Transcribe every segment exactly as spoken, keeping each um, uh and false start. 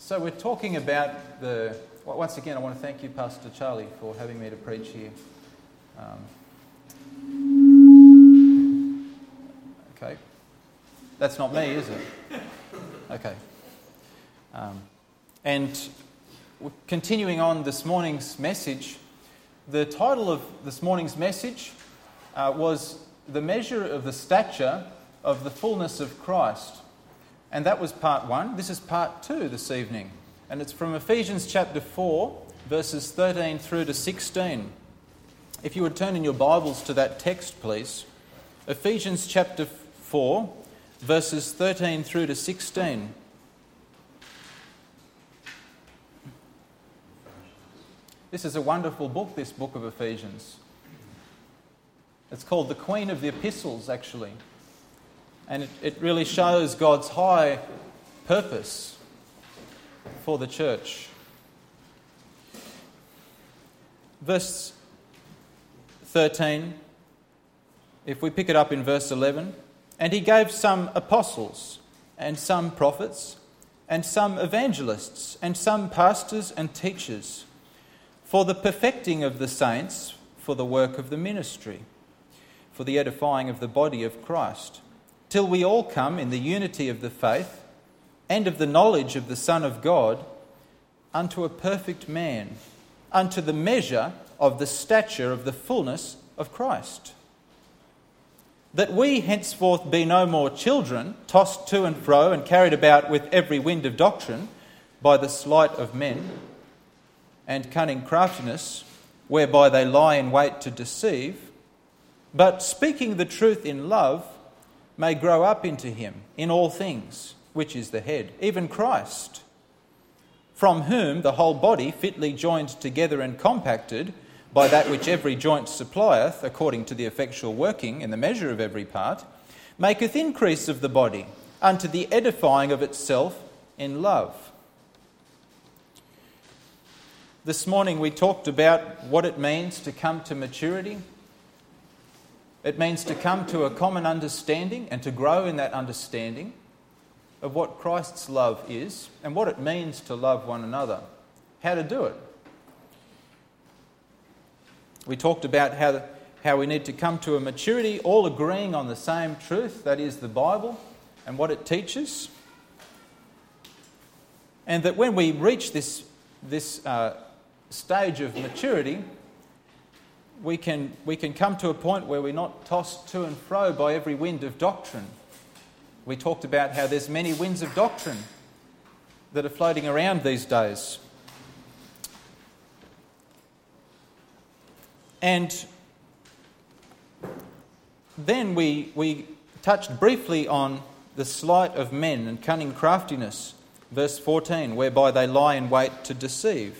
So we're talking about the... Well, once again, I want to thank you, Pastor Charlie, for having me to preach here. Um, okay. That's not me, is it? Okay. Um, and continuing on this morning's message, the title of this morning's message uh, was The Measure of the Stature of the Fullness of Christ. And that was part one. This is part two this evening. And it's from Ephesians chapter four, verses thirteen through to sixteen. If you would turn in your Bibles to that text, please. Ephesians chapter four, verses thirteen through to sixteen. This is a wonderful book, this book of Ephesians. It's called the Queen of the Epistles, actually. And it, it really shows God's high purpose for the church. Verse thirteen, if we pick it up in verse eleven, and he gave some apostles, and some prophets, and some evangelists, and some pastors and teachers, for the perfecting of the saints, for the work of the ministry, for the edifying of the body of Christ, till we all come in the unity of the faith and of the knowledge of the Son of God, unto a perfect man, unto the measure of the stature of the fullness of Christ. That we henceforth be no more children, tossed to and fro and carried about with every wind of doctrine, by the sleight of men and cunning craftiness, whereby they lie in wait to deceive, but speaking the truth in love, may grow up into him in all things, which is the head, even Christ, from whom the whole body, fitly joined together and compacted by that which every joint supplieth, according to the effectual working in the measure of every part, maketh increase of the body unto the edifying of itself in love. This morning we talked about what it means to come to maturity. It means to come to a common understanding and to grow in that understanding of what Christ's love is and what it means to love one another. How to do it. We talked about how, how we need to come to a maturity, all agreeing on the same truth, that is the Bible and what it teaches. And that when we reach this, this uh, stage of maturity, we can, we can come to a point where we're not tossed to and fro by every wind of doctrine. We talked about how there's many winds of doctrine that are floating around these days. And then we, we touched briefly on the sleight of men and cunning craftiness, verse fourteen, whereby they lie in wait to deceive.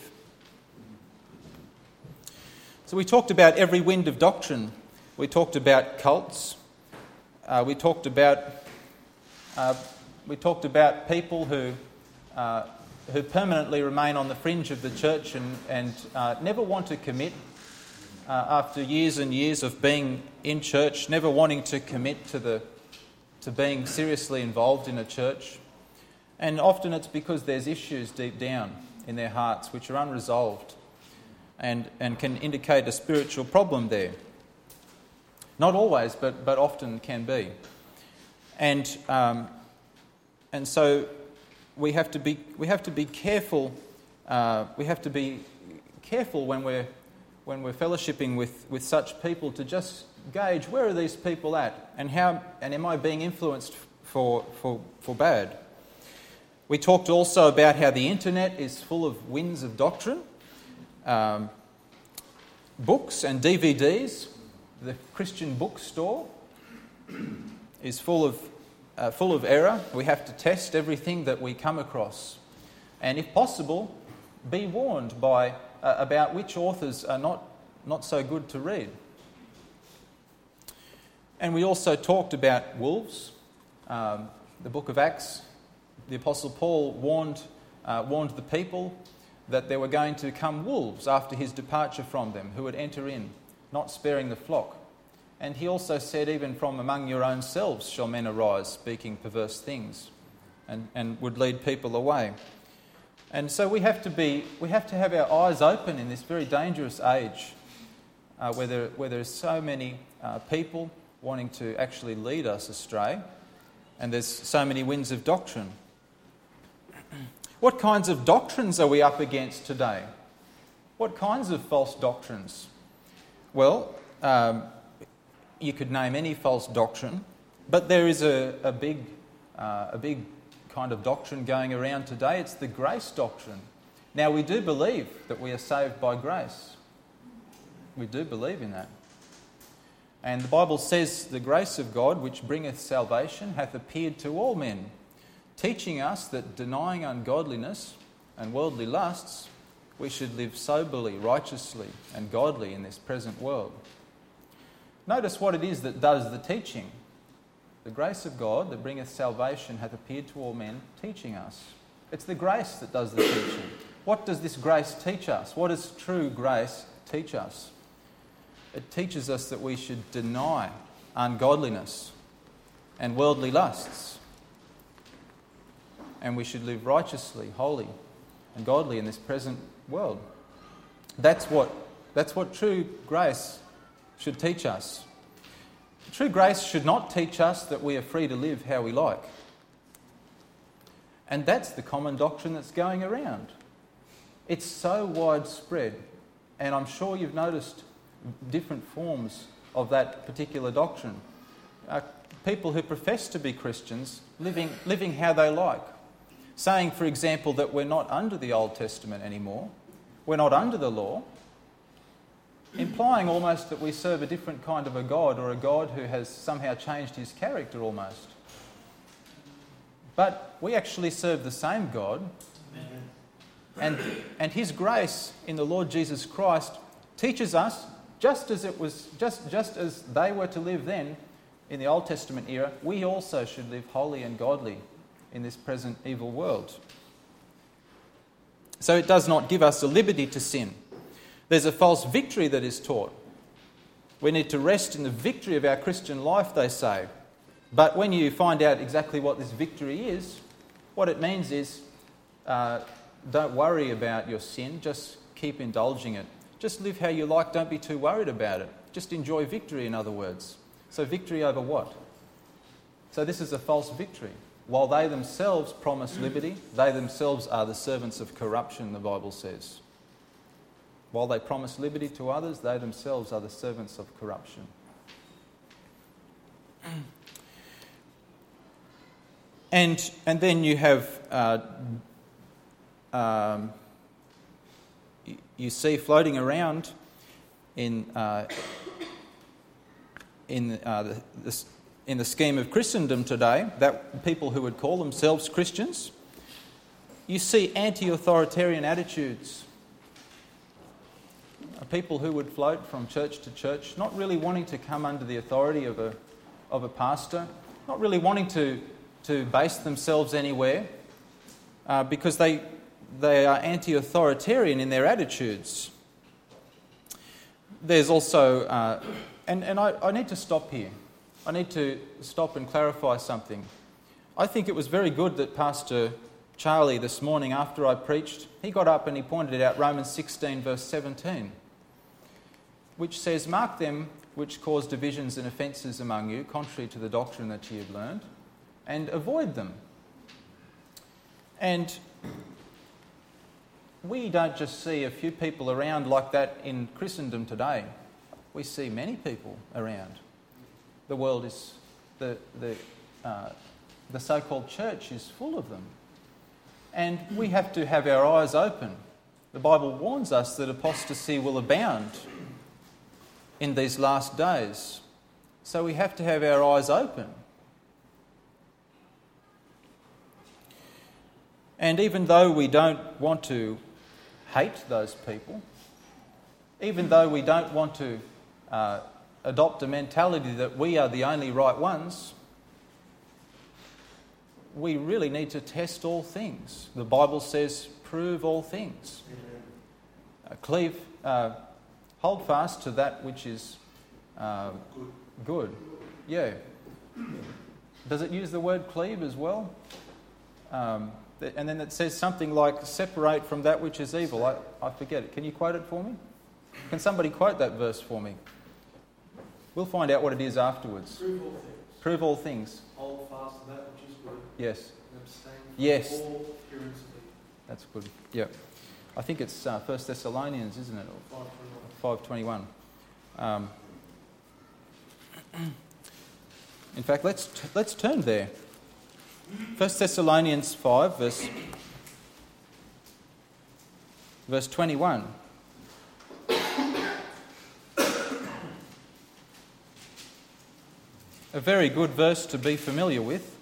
So we talked about every wind of doctrine. We talked about cults. Uh, we talked about uh, we talked about people who uh, who permanently remain on the fringe of the church and and uh, never want to commit uh, after years and years of being in church, never wanting to commit to the to being seriously involved in a church. And often it's because there's issues deep down in their hearts which are unresolved. And, and can indicate a spiritual problem there. Not always, but, but often can be. And um, and so we have to be we have to be careful. Uh, we have to be careful when we're when we're fellowshipping with, with such people to just gauge where are these people at and how and am I being influenced for for for bad. We talked also about how the internet is full of winds of doctrine. Um, books and D V Ds. The Christian bookstore is full of uh, full of error. We have to test everything that we come across, and if possible, be warned by uh, about which authors are not not so good to read. And we also talked about wolves. Um, the book of Acts, the Apostle Paul warned uh, warned the people that there were going to come wolves after his departure from them, who would enter in, not sparing the flock. And he also said, even from among your own selves shall men arise, speaking perverse things, and, and would lead people away. And so we have to be, we have to have our eyes open in this very dangerous age uh, where, there, where there's so many uh, people wanting to actually lead us astray, and there's so many winds of doctrine. What kinds of doctrines are we up against today? What kinds of false doctrines? Well, um, you could name any false doctrine, but there is a, a big, uh, a big kind of doctrine going around today. It's the grace doctrine. Now, we do believe that we are saved by grace. We do believe in that. And the Bible says, the grace of God, which bringeth salvation, hath appeared to all men, teaching us that denying ungodliness and worldly lusts, we should live soberly, righteously, and godly in this present world. Notice what it is that does the teaching. The grace of God that bringeth salvation hath appeared to all men, teaching us. It's the grace that does the teaching. What does this grace teach us? What does true grace teach us? It teaches us that we should deny ungodliness and worldly lusts, and we should live righteously, holy, and godly in this present world. That's what, that's what true grace should teach us. True grace should not teach us that we are free to live how we like. And that's the common doctrine that's going around. It's so widespread, and I'm sure you've noticed different forms of that particular doctrine. Uh, people who profess to be Christians living, living how they like. Saying, for example, that we're not under the Old Testament anymore, we're not under the law, implying almost that we serve a different kind of a God, or a God who has somehow changed his character almost. But we actually serve the same God, and, and his grace in the Lord Jesus Christ teaches us, just as it was, just, just as they were to live then in the Old Testament era, we also should live holy and godly in this present evil world. So it does not give us a liberty to sin. There's a false victory that is taught. We need to rest in the victory of our Christian life, they say. But when you find out exactly what this victory is, what it means is uh, don't worry about your sin, just keep indulging it. Just live how you like, don't be too worried about it. Just enjoy victory, in other words. So victory over what? So this is a false victory. While they themselves promise liberty, they themselves are the servants of corruption, the Bible says. While they promise liberty to others, they themselves are the servants of corruption. And, and then you have, uh, um, you, you see floating around in, uh, in uh, the, this, in the scheme of Christendom today, that people who would call themselves Christians, you see anti-authoritarian attitudes. People who would float from church to church, not really wanting to come under the authority of a, of a pastor, not really wanting to, to base themselves anywhere, uh, because they, they are anti-authoritarian in their attitudes. There's also, uh, and, and I, I need to stop here. I need to stop and clarify something. I think it was very good that Pastor Charlie this morning after I preached, he got up and he pointed out Romans sixteen verse seventeen, which says, "Mark them which cause divisions and offences among you, contrary to the doctrine that ye have learned, and avoid them." And we don't just see a few people around like that in Christendom today. We see many people around. The world is, the, the, uh, the so-called church is full of them. And we have to have our eyes open. The Bible warns us that apostasy will abound in these last days. So we have to have our eyes open. And even though we don't want to hate those people, even though we don't want to uh, adopt a mentality that we are the only right ones, we really need to test all things. The Bible says, prove all things. Uh, cleave, uh, hold fast to that which is uh, good. Yeah. Does it use the word cleave as well? Um, and then it says something like, separate from that which is evil. I, I forget it. Can you quote it for me? Can somebody quote that verse for me? We'll find out what it is afterwards. Prove all things. Prove all things. Hold fast to that which is good. Yes. And abstain from Yes. all appearance of evil. That's good. Yeah. I think it's uh, First Thessalonians, isn't it? five twenty-one. Um, in fact, let's t- let's turn there. First Thessalonians five, verse verse twenty-one. A very good verse to be familiar with.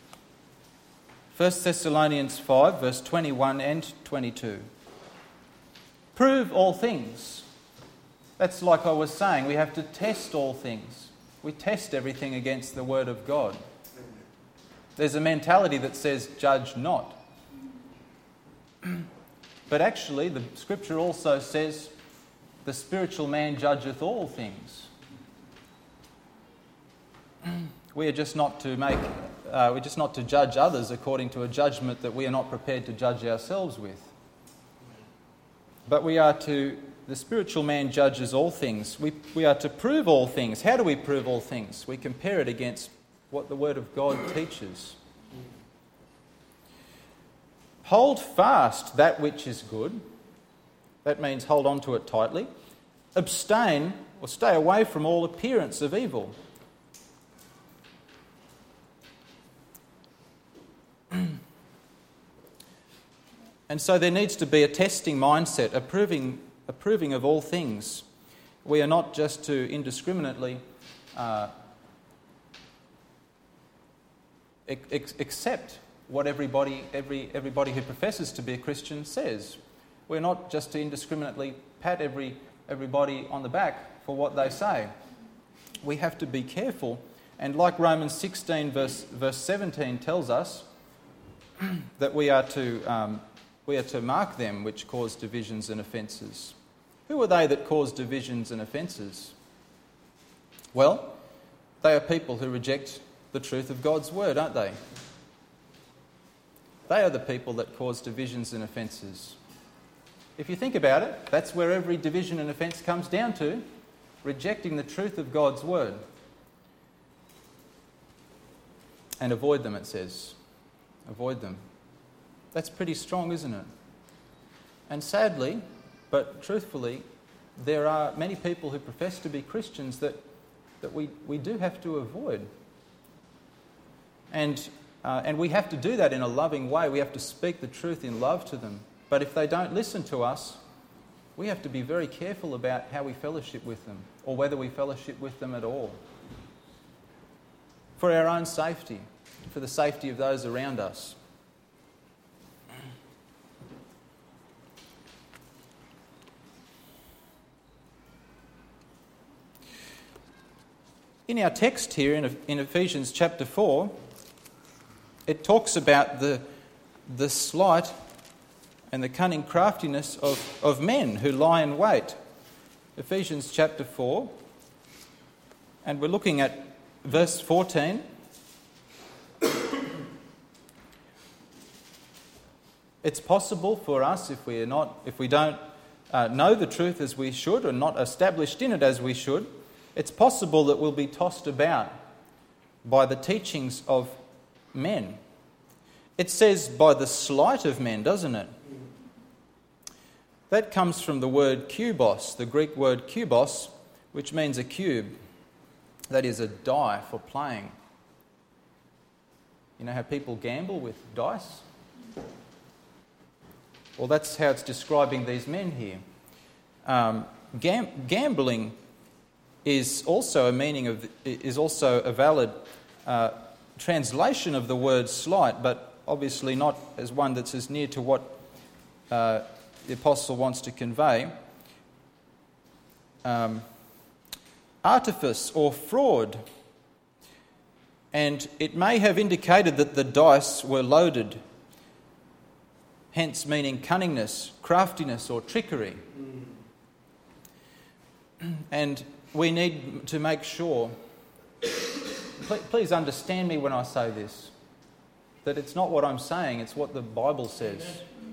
First Thessalonians five, verse twenty-one and twenty-two. Prove all things. That's like I was saying, we have to test all things. We test everything against the Word of God. There's a mentality that says, judge not. But actually, the Scripture also says, the spiritual man judgeth all things. We are just not to make, uh, we're just not to judge others according to a judgment that we are not prepared to judge ourselves with. But we are to, the spiritual man judges all things. We, we are to prove all things. How do we prove all things? We compare it against what the Word of God teaches. Hold fast that which is good. That means hold on to it tightly. Abstain or stay away from all appearance of evil. And so there needs to be a testing mindset, approving, approving of all things. We are not just to indiscriminately uh, ex- accept what everybody, every, everybody who professes to be a Christian says. We're not just to indiscriminately pat every, everybody on the back for what they say. We have to be careful. And like Romans sixteen verse, verse seventeen tells us, that we are to... Um, We are to mark them which cause divisions and offences. Who are they that cause divisions and offences? Well, they are people who reject the truth of God's word, aren't they? They are the people that cause divisions and offences. If you think about it, that's where every division and offence comes down to, rejecting the truth of God's word. And avoid them, it says. Avoid them. That's pretty strong, isn't it? And sadly, but truthfully, there are many people who profess to be Christians that, that we, we do have to avoid. And, uh, and we have to do that in a loving way. We have to speak the truth in love to them. But if they don't listen to us, we have to be very careful about how we fellowship with them, or whether we fellowship with them at all. For our own safety, for the safety of those around us. In our text here in, in Ephesians chapter four, it talks about the, the sleight and the cunning craftiness of, of men who lie in wait. Ephesians chapter four, and we're looking at verse fourteen. It's possible for us, if we are not, if we don't uh, know the truth as we should, or not established in it as we should, it's possible that we'll be tossed about by the teachings of men. It says by the sleight of men, doesn't it? That comes from the word kubos, the Greek word kubos, which means a cube. That is a die for playing. You know how people gamble with dice? Well, that's how it's describing these men here. Um, gam- gambling is also a meaning of is also a valid uh, translation of the word sleight, but obviously not as one that's as near to what uh, the apostle wants to convey. Um, artifice or fraud, and it may have indicated that the dice were loaded, hence meaning cunningness, craftiness, or trickery. Mm. And we need to make sure, please understand me when I say this. that it's not what I'm saying, it's what the Bible says.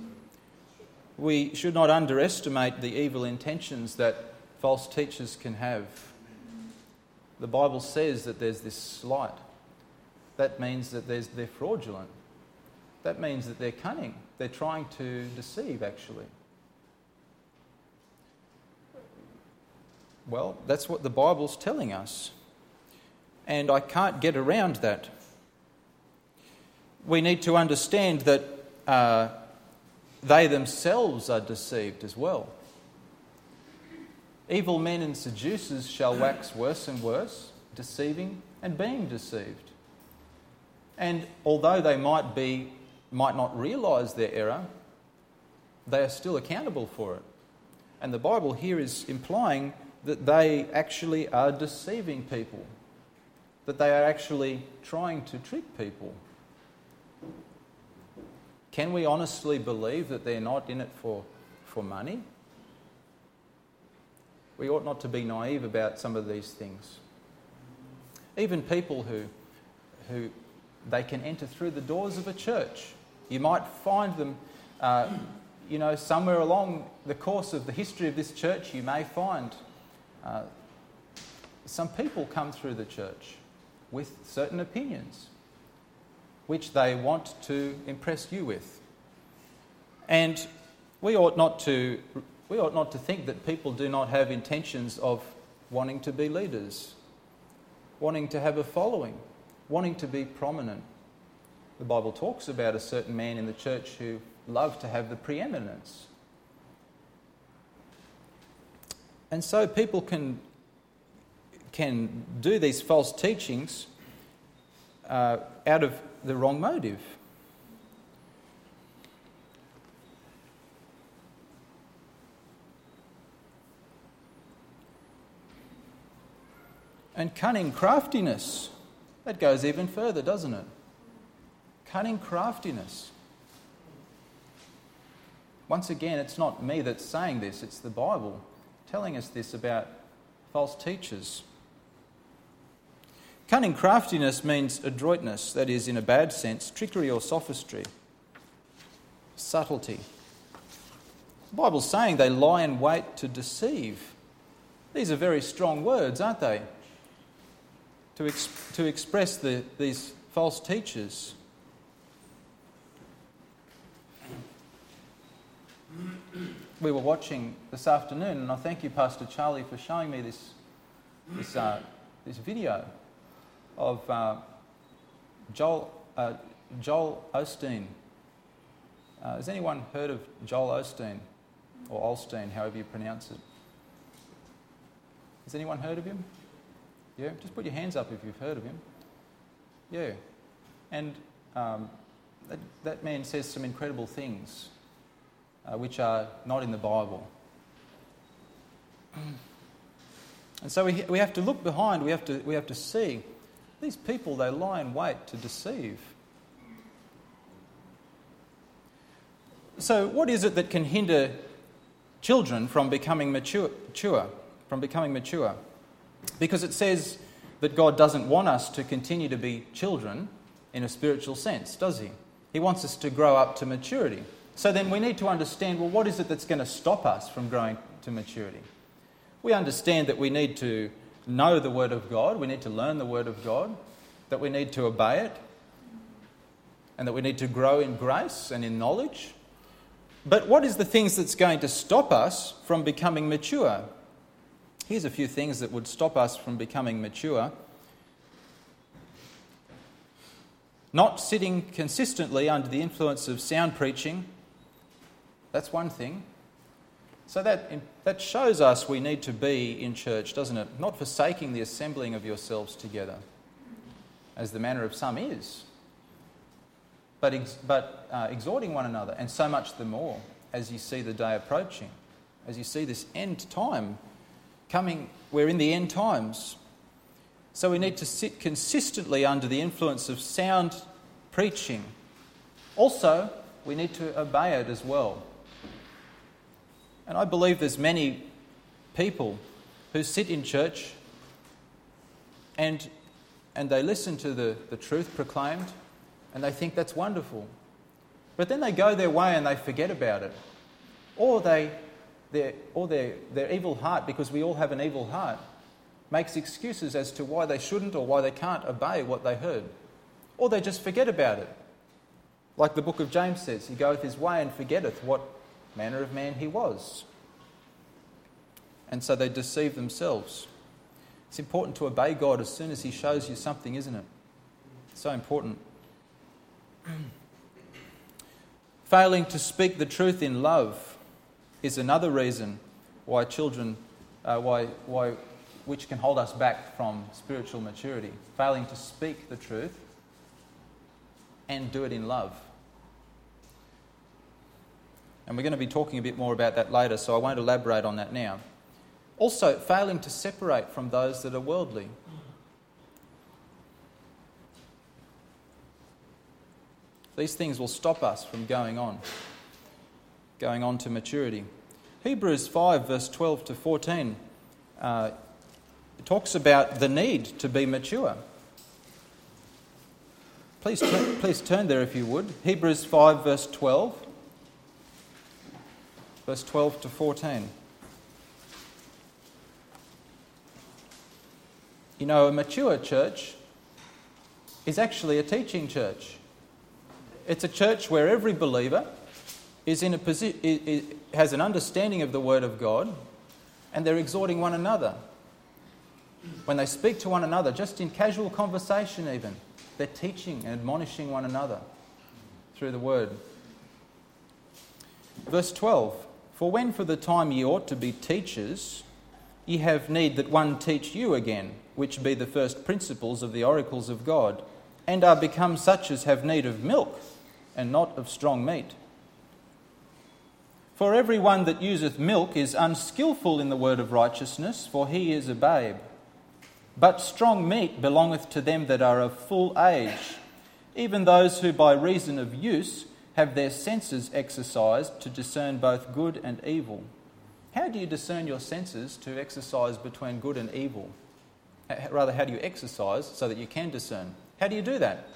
We should not underestimate the evil intentions that false teachers can have. The Bible says that there's this sleight. That means that there's, they're fraudulent. That means that they're cunning. They're trying to deceive, actually. Well, that's what the Bible's telling us. And I can't get around that. We need to understand that uh, they themselves are deceived as well. Evil men and seducers shall wax worse and worse, deceiving and being deceived. And although they might be, might not realise their error, they are still accountable for it. And the Bible here is implying that they actually are deceiving people, that they are actually trying to trick people. Can we honestly believe that they're not in it for, for money? We ought not to be naive about some of these things. Even people who, who they can enter through the doors of a church. You might find them, uh, you know, somewhere along the course of the history of this church, you may find uh, some people come through the church with certain opinions, which they want to impress you with. And we ought not to we ought not to think that people do not have intentions of wanting to be leaders, wanting to have a following, wanting to be prominent. The Bible talks about a certain man in the church who loved to have the preeminence. And so people can, can do these false teachings uh, out of the wrong motive. And cunning craftiness, that goes even further, doesn't it? Cunning craftiness. Once again, it's not me that's saying this, it's the Bible telling us this about false teachers. Cunning craftiness means adroitness, that is, in a bad sense, trickery or sophistry, subtlety. The Bible's saying they lie in wait to deceive. These are very strong words, aren't they? To, ex- to express the, these false teachers. We were watching this afternoon, and I thank you, Pastor Charlie, for showing me this this, uh, this video of uh, Joel uh, Joel Osteen. Uh, has anyone heard of Joel Osteen, or Olstein, however you pronounce it? Has anyone heard of him? Yeah, just put your hands up if you've heard of him. Yeah, and um, that, that man says some incredible things, uh, which are not in the Bible. And so we we have to look behind. We have to we have to see these people. They lie in wait to deceive. So, what is it that can hinder children from becoming mature? mature from becoming mature? Because it says that God doesn't want us to continue to be children in a spiritual sense, does he? He wants us to grow up to maturity. So then we need to understand, well, what is it that's going to stop us from growing to maturity? We understand that we need to know the Word of God, we need to learn the Word of God, that we need to obey it, and that we need to grow in grace and in knowledge. But what is the things that's going to stop us from becoming mature? Here's a few things that would stop us from becoming mature. Not sitting consistently under the influence of sound preaching. That's one thing. So that, that shows us we need to be in church, doesn't it? Not forsaking the assembling of yourselves together, as the manner of some is, but, ex, but uh, exhorting one another, and so much the more as you see the day approaching, as you see this end time coming. We're in the end times. So we need to sit consistently under the influence of sound preaching. Also, we need to obey it as well. And I believe there's many people who sit in church and and they listen to the, the truth proclaimed, and they think that's wonderful. But then they go their way and they forget about it. Or they, their, or their, their evil heart, because we all have an evil heart, makes excuses as to why they shouldn't or why they can't obey what they heard. Or they just forget about it. Like the book of James says, he goeth his way and forgetteth what manner of man he was. And so they deceive themselves. It's important to obey God as soon as he shows you something, isn't it? So important. Failing to speak the truth in love is another reason why children, uh, why, why, which can hold us back from spiritual maturity. Failing to speak the truth and do it in love. And we're going to be talking a bit more about that later, so I won't elaborate on that now. Also, failing to separate from those that are worldly. These things will stop us from going on, going on to maturity. Hebrews five, verse twelve to fourteen, uh, talks about the need to be mature. Please, t- please turn there if you would. Hebrews five, verse twelve. Verse twelve to fourteen. You know, a mature church is actually a teaching church. It's a church where every believer is in a posi- has an understanding of the Word of God, and they're exhorting one another. When they speak to one another, just in casual conversation even, they're teaching and admonishing one another through the Word. Verse twelve, for when for the time ye ought to be teachers, ye have need that one teach you again, which be the first principles of the oracles of God, and are become such as have need of milk, and not of strong meat. For every one that useth milk is unskilful in the word of righteousness, for he is a babe. But strong meat belongeth to them that are of full age, even those who by reason of use have their senses exercised to discern both good and evil. How do you discern your senses to exercise between good and evil? Rather, how do you exercise so that you can discern? How do you do that?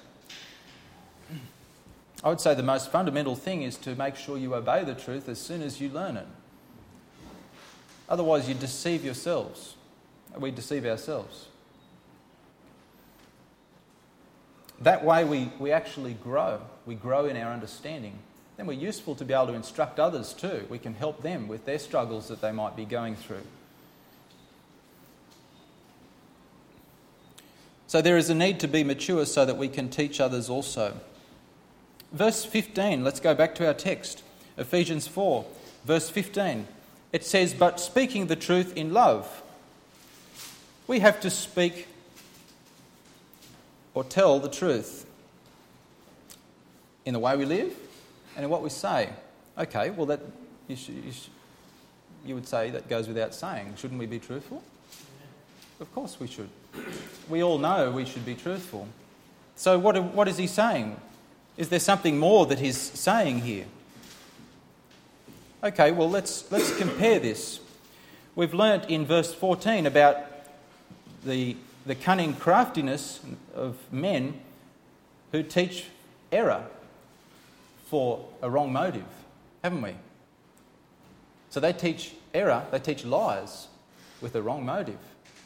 I would say the most fundamental thing is to make sure you obey the truth as soon as you learn it. Otherwise, you deceive yourselves. We deceive ourselves. That way we, we actually grow. We grow in our understanding. Then we're useful to be able to instruct others too. We can help them with their struggles that they might be going through. So there is a need to be mature so that we can teach others also. Verse fifteen, let's go back to our text. Ephesians four, verse fifteen. It says, but speaking the truth in love. We have to speak or tell the truth in the way we live and in what we say. Okay, well, that you, should, you, should, you would say that goes without saying. Shouldn't we be truthful? Of course we should. We all know we should be truthful. So what, what is he saying? Is there something more that he's saying here? Okay, well, let's let's compare this. We've learnt in verse fourteen about the, the cunning craftiness of men who teach error for a wrong motive, haven't we? So they teach error, they teach lies with a wrong motive.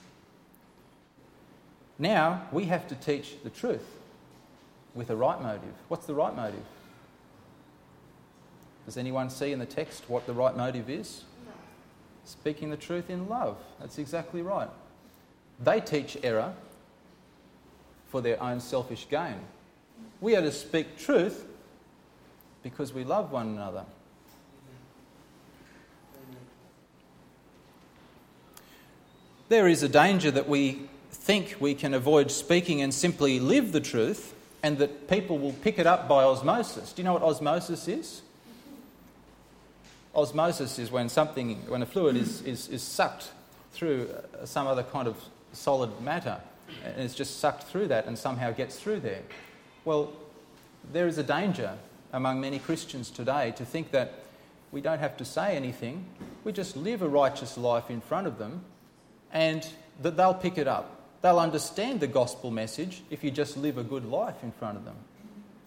Now we have to teach the truth with a right motive. What's the right motive? Does anyone see in the text what the right motive is? No. Speaking the truth in love. That's exactly right. They teach error for their own selfish gain. We are to speak truth because we love one another. There is a danger that we think we can avoid speaking and simply live the truth, and that people will pick it up by osmosis. Do you know what osmosis is? Osmosis is when something, when a fluid is, is, is sucked through some other kind of solid matter, and it's just sucked through that and somehow gets through there. Well, there is a danger among many Christians today to think that we don't have to say anything, we just live a righteous life in front of them, and that they'll pick it up. They'll understand the gospel message if you just live a good life in front of them.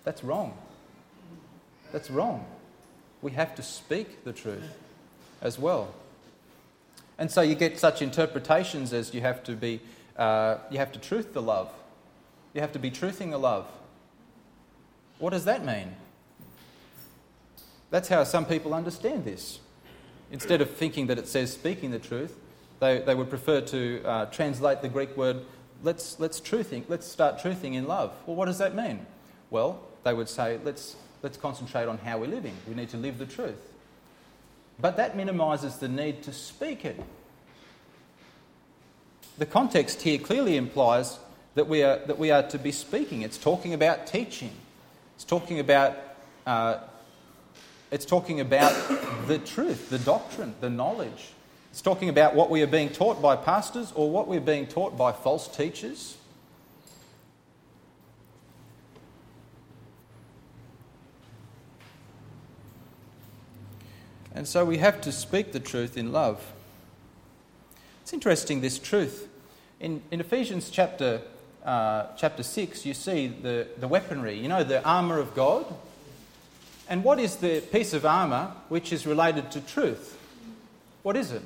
That's wrong. That's wrong. We have to speak the truth as well. And so you get such interpretations as you have to be, uh, you have to truth the love. You have to be truthing the love. What does that mean? That's how some people understand this. Instead of thinking that it says speaking the truth, they, they would prefer to uh, translate the Greek word, let's, let's, truthing, let's start truthing in love. Well, what does that mean? Well, they would say, let's, let's concentrate on how we're living. We need to live the truth. But that minimises the need to speak it. The context here clearly implies that we are, that we are to be speaking. It's talking about teaching. It's talking about uh, it's talking about the truth, the doctrine, the knowledge. It's talking about what we are being taught by pastors or what we're being taught by false teachers. And so we have to speak the truth in love. It's interesting, this truth. In, in Ephesians chapter uh, chapter six, you see the, the weaponry, you know, the armour of God. And what is the piece of armour which is related to truth? What is it?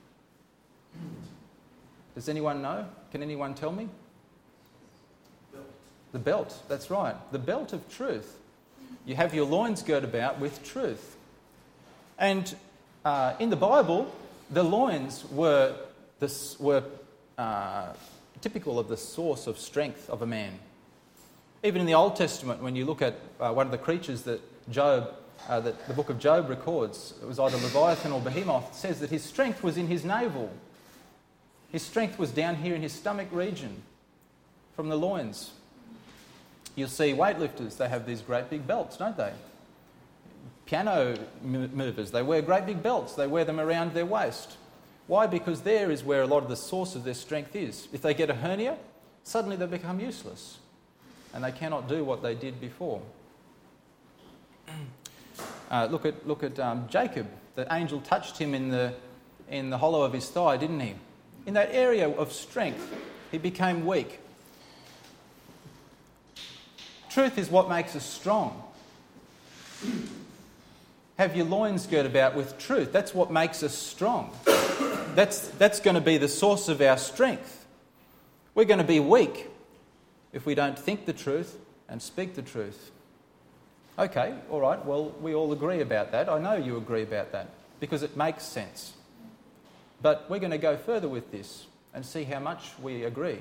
Does anyone know? Can anyone tell me? Belt. The belt, that's right. The belt of truth. You have your loins girt about with truth. And uh, in the Bible, the loins were, this, were uh, typical of the source of strength of a man. Even in the Old Testament, when you look at uh, one of the creatures that Job, uh, that the book of Job records, it was either Leviathan or Behemoth, it says that his strength was in his navel. His strength was down here in his stomach region, from the loins. You'll see weightlifters, they have these great big belts, don't they? Piano movers, they wear great big belts. They wear them around their waist. Why? Because there is where a lot of the source of their strength is. If they get a hernia, suddenly they become useless and they cannot do what they did before. Uh, look at look at um, Jacob. The angel touched him in the in the hollow of his thigh, didn't he? In that area of strength, he became weak. Truth is what makes us strong. Have your loins girt about with truth. That's what makes us strong. That's, that's going to be the source of our strength. We're going to be weak if we don't think the truth and speak the truth. Okay, all right, well, we all agree about that. I know you agree about that because it makes sense. But we're going to go further with this and see how much we agree.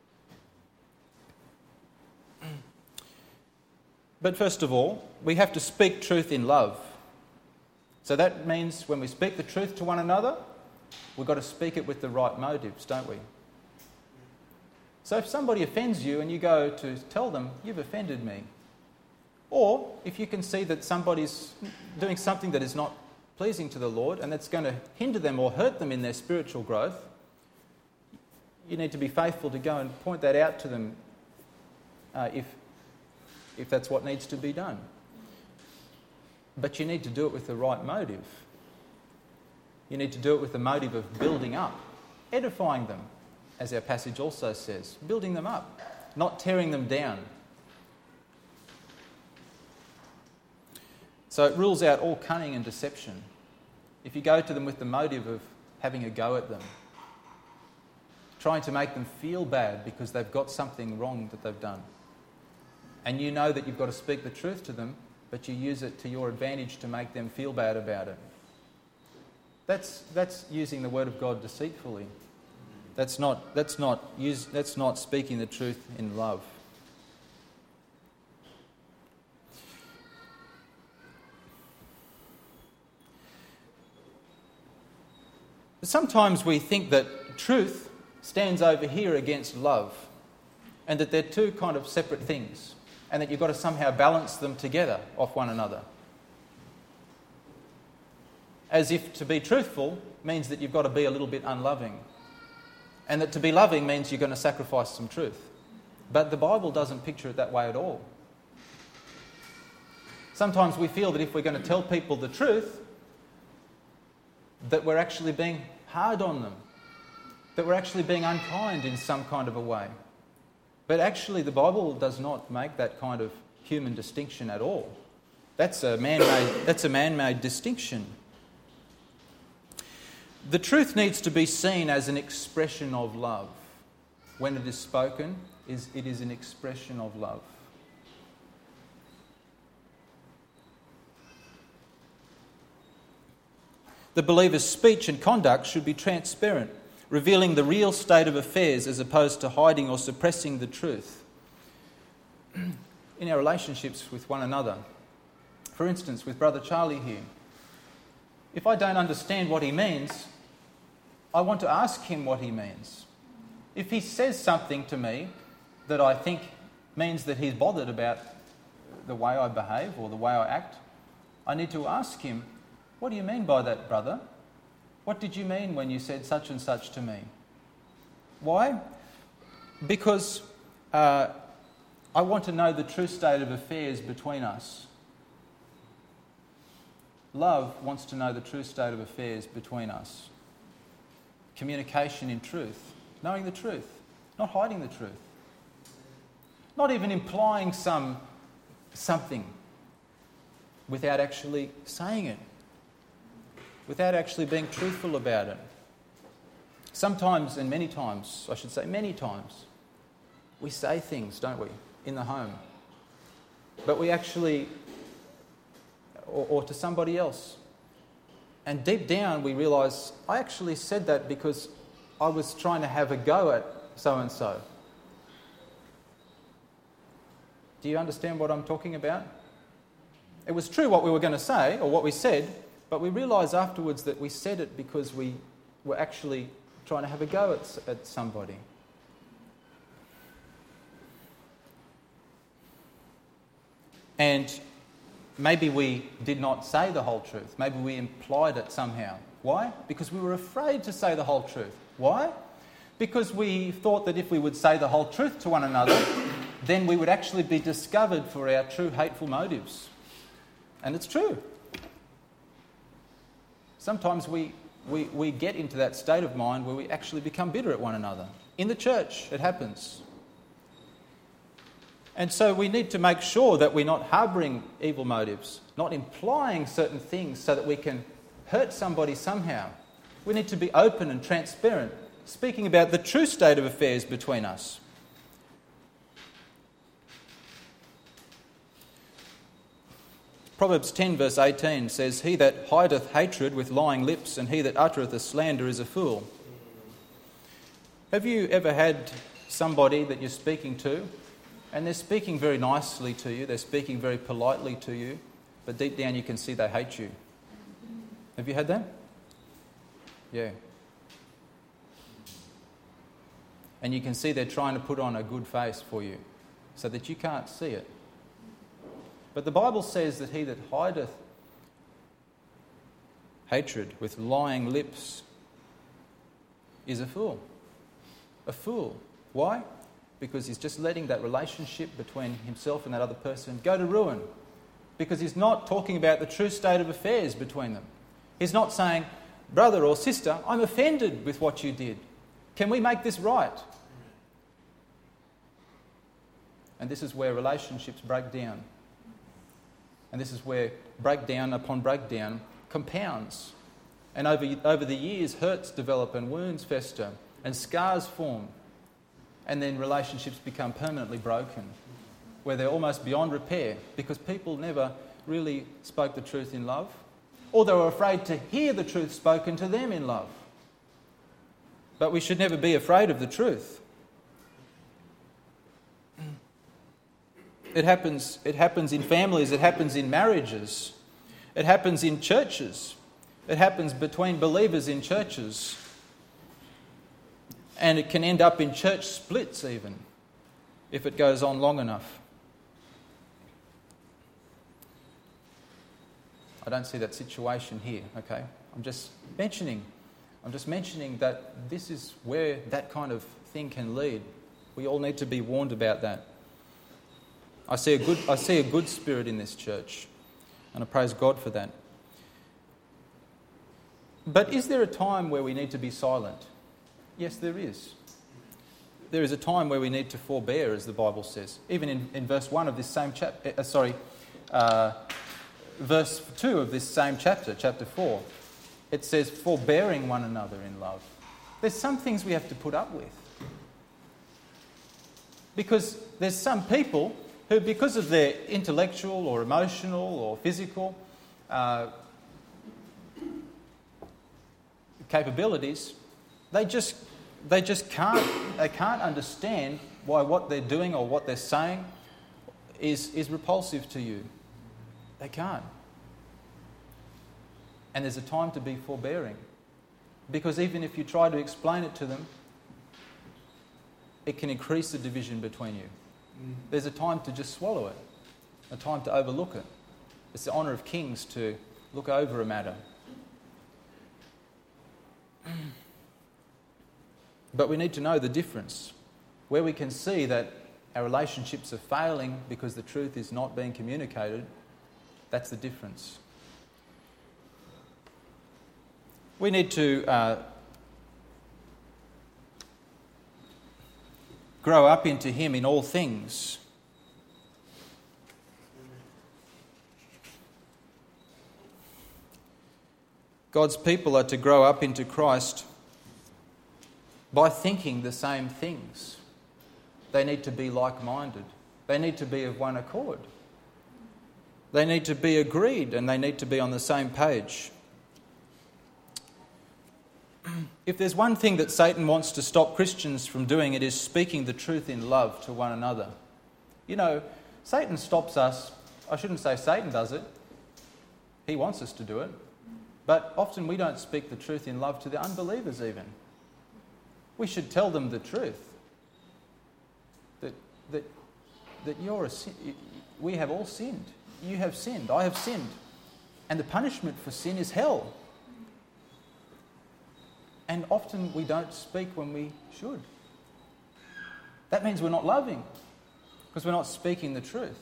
But first of all, we have to speak truth in love. So that means when we speak the truth to one another, we've got to speak it with the right motives, don't we? So if somebody offends you and you go to tell them, you've offended me, or if you can see that somebody's doing something that is not pleasing to the Lord and that's going to hinder them or hurt them in their spiritual growth, you need to be faithful to go and point that out to them uh, if, if that's what needs to be done. But you need to do it with the right motive. You need to do it with the motive of building up, edifying them, as our passage also says, building them up, not tearing them down. So it rules out all cunning and deception. If you go to them with the motive of having a go at them, trying to make them feel bad because they've got something wrong that they've done, and you know that you've got to speak the truth to them, but you use it to your advantage to make them feel bad about it. That's that's using the word of God deceitfully. That's not that's not use that's not speaking the truth in love. But sometimes we think that truth stands over here against love, and that they're two kind of separate things, and that you've got to somehow balance them together off one another. As if to be truthful means that you've got to be a little bit unloving, and that to be loving means you're going to sacrifice some truth. But the Bible doesn't picture it that way at all. Sometimes we feel that if we're going to tell people the truth, that we're actually being hard on them, that we're actually being unkind in some kind of a way. But actually the Bible does not make that kind of human distinction at all. That's a man-made, that's a man-made distinction. The truth needs to be seen as an expression of love. When it is spoken, is it is an expression of love. The believer's speech and conduct should be transparent, revealing the real state of affairs as opposed to hiding or suppressing the truth. In our relationships with one another, for instance, with Brother Charlie here, if I don't understand what he means, I want to ask him what he means. If he says something to me that I think means that he's bothered about the way I behave or the way I act, I need to ask him, what do you mean by that, brother? What did you mean when you said such and such to me? Why? Because uh, I want to know the true state of affairs between us. Love wants to know the true state of affairs between us. Communication in truth, knowing the truth, not hiding the truth. Not even implying some something without actually saying it, without actually being truthful about it. Sometimes, and many times, I should say many times, we say things, don't we, in the home, but we actually, or, or to somebody else, and deep down we realise, I actually said that because I was trying to have a go at so-and-so. Do you understand what I'm talking about? It was true what we were going to say, or what we said, but we realise afterwards that we said it because we were actually trying to have a go at, at somebody. And maybe we did not say the whole truth. Maybe we implied it somehow. Why? Because we were afraid to say the whole truth. Why? Because we thought that if we would say the whole truth to one another, then we would actually be discovered for our true hateful motives. And it's true. Sometimes we, we, we get into that state of mind where we actually become bitter at one another. In the church, it happens. And so we need to make sure that we're not harbouring evil motives, not implying certain things so that we can hurt somebody somehow. We need to be open and transparent, speaking about the true state of affairs between us. Proverbs ten verse eighteen says, "He that hideth hatred with lying lips, and he that uttereth a slander is a fool." Have you ever had somebody that you're speaking to, and they're speaking very nicely to you, they're speaking very politely to you, but deep down you can see they hate you? Have you had that? Yeah. And you can see they're trying to put on a good face for you so that you can't see it. But the Bible says that he that hideth hatred with lying lips is a fool. A fool. Why? Because he's just letting that relationship between himself and that other person go to ruin. Because he's not talking about the true state of affairs between them. He's not saying, brother or sister, I'm offended with what you did. Can we make this right? And this is where relationships break down. And this is where breakdown upon breakdown compounds. And over, over the years, hurts develop and wounds fester and scars form. And then relationships become permanently broken, where they're almost beyond repair because people never really spoke the truth in love, or they were afraid to hear the truth spoken to them in love. But we should never be afraid of the truth. It happens, it happens in families, it happens in marriages, it happens in churches, it happens between believers in churches, and it can end up in church splits even, if it goes on long enough. I don't see that situation here, okay? I'm just mentioning, I'm just mentioning that this is where that kind of thing can lead. We all need to be warned about that. I see a good, I see a good spirit in this church, and I praise God for that. But is there a time where we need to be silent? Yes, there is. there is a time where we need to forbear, as the Bible says. Even in, in verse one of this same chapter, uh, sorry, uh, verse two of this same chapter, chapter four, it says, forbearing one another in love. There's some things we have to put up with. Because there's some people who, because of their intellectual or emotional or physical uh, capabilities, they just they just can't they can't understand why what they're doing or what they're saying is is repulsive to you. They can't. And there's a time to be forbearing. Because even if you try to explain it to them, it can increase the division between you. Mm. There's a time to just swallow it, a time to overlook it. It's the honour of kings to look over a matter. But we need to know the difference. Where we can see that our relationships are failing because the truth is not being communicated, that's the difference. We need to uh, grow up into Him in all things. God's people are to grow up into Christ by thinking the same things. They need to be like-minded. They need to be of one accord. They need to be agreed, and they need to be on the same page. If there's one thing that Satan wants to stop Christians from doing, it is speaking the truth in love to one another. You know, Satan stops us. I shouldn't say Satan does it. He wants us to do it. But often we don't speak the truth in love to the unbelievers even. We should tell them the truth. That that that you're a sin. We have all sinned. You have sinned. I have sinned. And the punishment for sin is hell. And often we don't speak when we should. That means we're not loving, because we're not speaking the truth.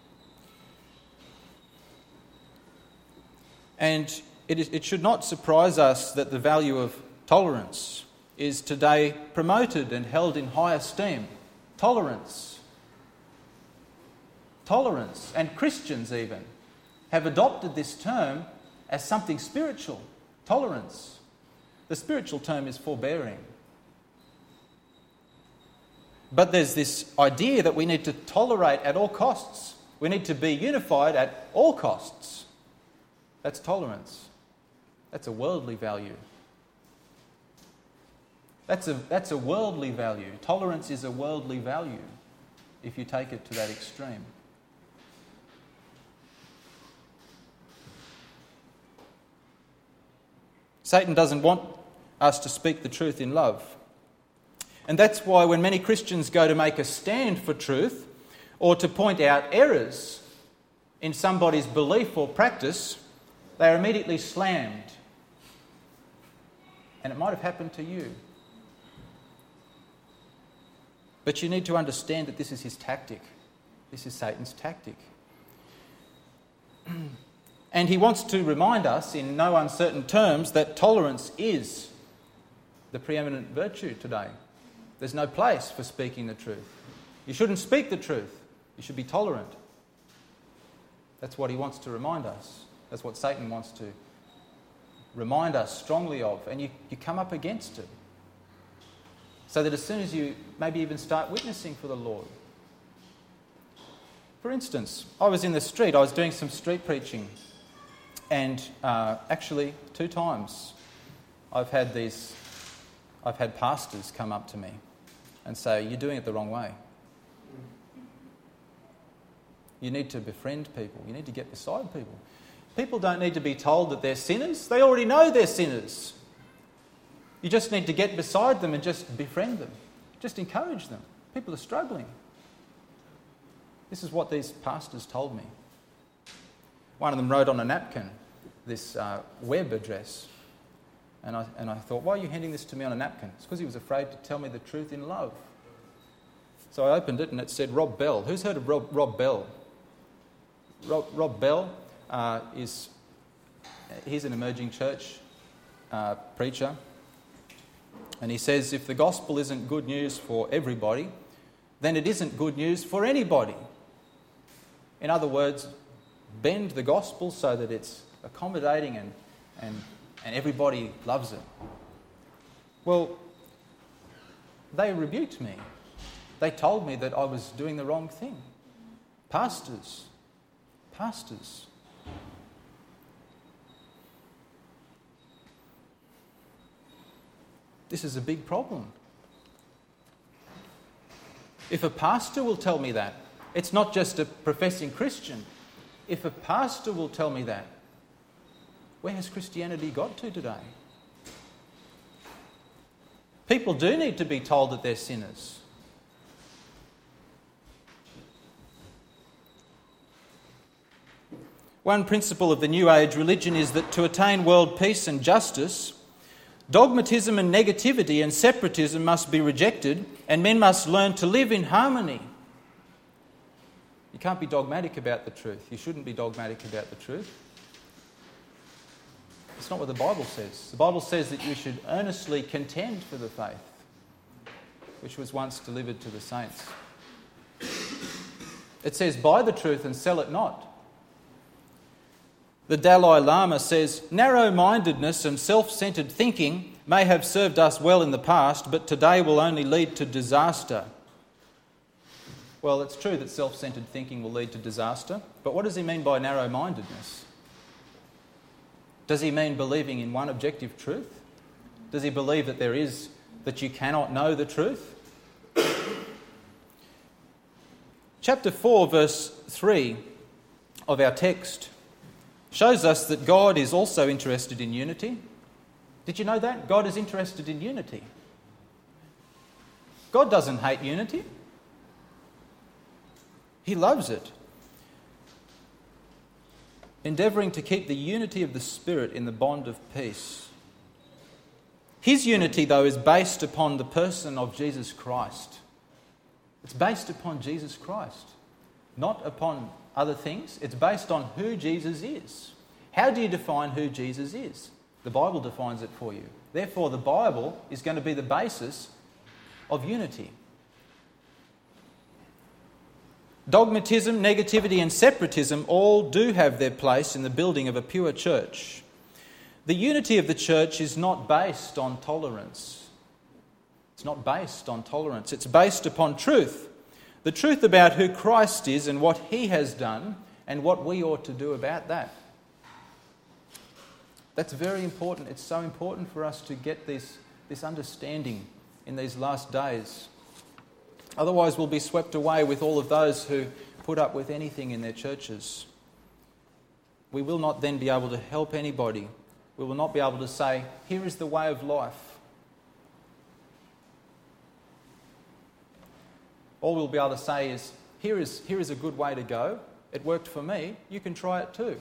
And it, is, it should not surprise us that the value of tolerance is today promoted and held in high esteem. Tolerance. Tolerance. And Christians even have adopted this term as something spiritual. Tolerance. The spiritual term is forbearing. But there's this idea that we need to tolerate at all costs. We need to be unified at all costs. That's tolerance. That's a worldly value. That's a, that's a worldly value. Tolerance is a worldly value if you take it to that extreme. Satan doesn't want us to speak the truth in love. And that's why when many Christians go to make a stand for truth or to point out errors in somebody's belief or practice, they are immediately slammed. And it might have happened to you. But you need to understand that this is his tactic. This is Satan's tactic. And he wants to remind us in no uncertain terms that tolerance is the preeminent virtue today. There's no place for speaking the truth. You shouldn't speak the truth. You should be tolerant. That's what he wants to remind us. That's what Satan wants to remind us strongly of. And you, you come up against it. So that as soon as you maybe even start witnessing for the Lord. For instance, I was in the street. I was doing some street preaching. And uh, actually, two times I've had these, I've had pastors come up to me and say, "You're doing it the wrong way. You need to befriend people. You need to get beside people." People don't need to be told that they're sinners. They already know they're sinners. You just need to get beside them and just befriend them. Just encourage them. People are struggling. This is what these pastors told me. One of them wrote on a napkin this uh, web address. And I, and I thought, why are you handing this to me on a napkin? It's because he was afraid to tell me the truth in love. So I opened it and it said Rob Bell. Who's heard of Rob, Rob Bell? Rob, Rob Bell uh, is, he's an emerging church uh, preacher. And he says if the gospel isn't good news for everybody, then it isn't good news for anybody. In other words, bend the gospel so that it's accommodating and, and, and everybody loves it. Well, they rebuked me. They told me that I was doing the wrong thing. Pastors. Pastors. This is a big problem. If a pastor will tell me that, it's not just a professing Christian. If a pastor will tell me that, where has Christianity got to today? People do need to be told that they're sinners. One principle of the New Age religion is that to attain world peace and justice, dogmatism and negativity and separatism must be rejected, and men must learn to live in harmony. You can't be dogmatic about the truth. You shouldn't be dogmatic about the truth. It's not what the Bible says. The Bible says that you should earnestly contend for the faith, which was once delivered to the saints. It says, buy the truth and sell it not. The Dalai Lama says, narrow-mindedness and self-centred thinking may have served us well in the past, but today will only lead to disaster. Well, it's true that self-centred thinking will lead to disaster, but what does he mean by narrow-mindedness? Does he mean believing in one objective truth? Does he believe that there is, that you cannot know the truth? Chapter four, verse three of our text shows us that God is also interested in unity. Did you know that? God is interested in unity. God doesn't hate unity. He loves it. Endeavouring to keep the unity of the Spirit in the bond of peace. His unity, though, is based upon the person of Jesus Christ. It's based upon Jesus Christ, not upon other things. It's based on who Jesus is. How do you define who Jesus is? The Bible defines it for you. Therefore, the Bible is going to be the basis of unity. Dogmatism, negativity and separatism all do have their place in the building of a pure church. The unity of the church is not based on tolerance. It's not based on tolerance. It's based upon truth. The truth about who Christ is and what he has done and what we ought to do about that. That's very important. It's so important for us to get this, this understanding in these last days. Otherwise, we'll be swept away with all of those who put up with anything in their churches. We will not then be able to help anybody. We will not be able to say, here is the way of life. All we'll be able to say is, here is, here is a good way to go. It worked for me. You can try it too.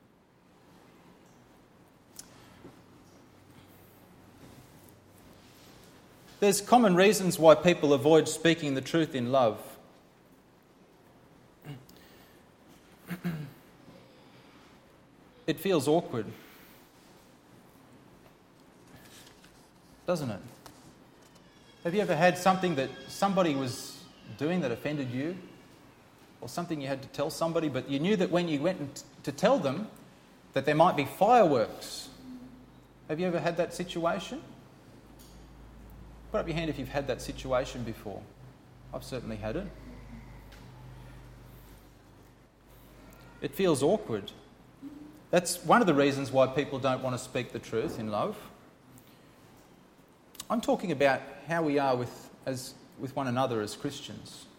There's common reasons why people avoid speaking the truth in love. It feels awkward, doesn't it? Have you ever had something that somebody was doing that offended you? Or something you had to tell somebody, but you knew that when you went to tell them that there might be fireworks? Have you ever had that situation? Put up your hand if you've had that situation before. I've certainly had it. It feels awkward. That's one of the reasons why people don't want to speak the truth in love. I'm talking about how we are with, as, with one another as Christians.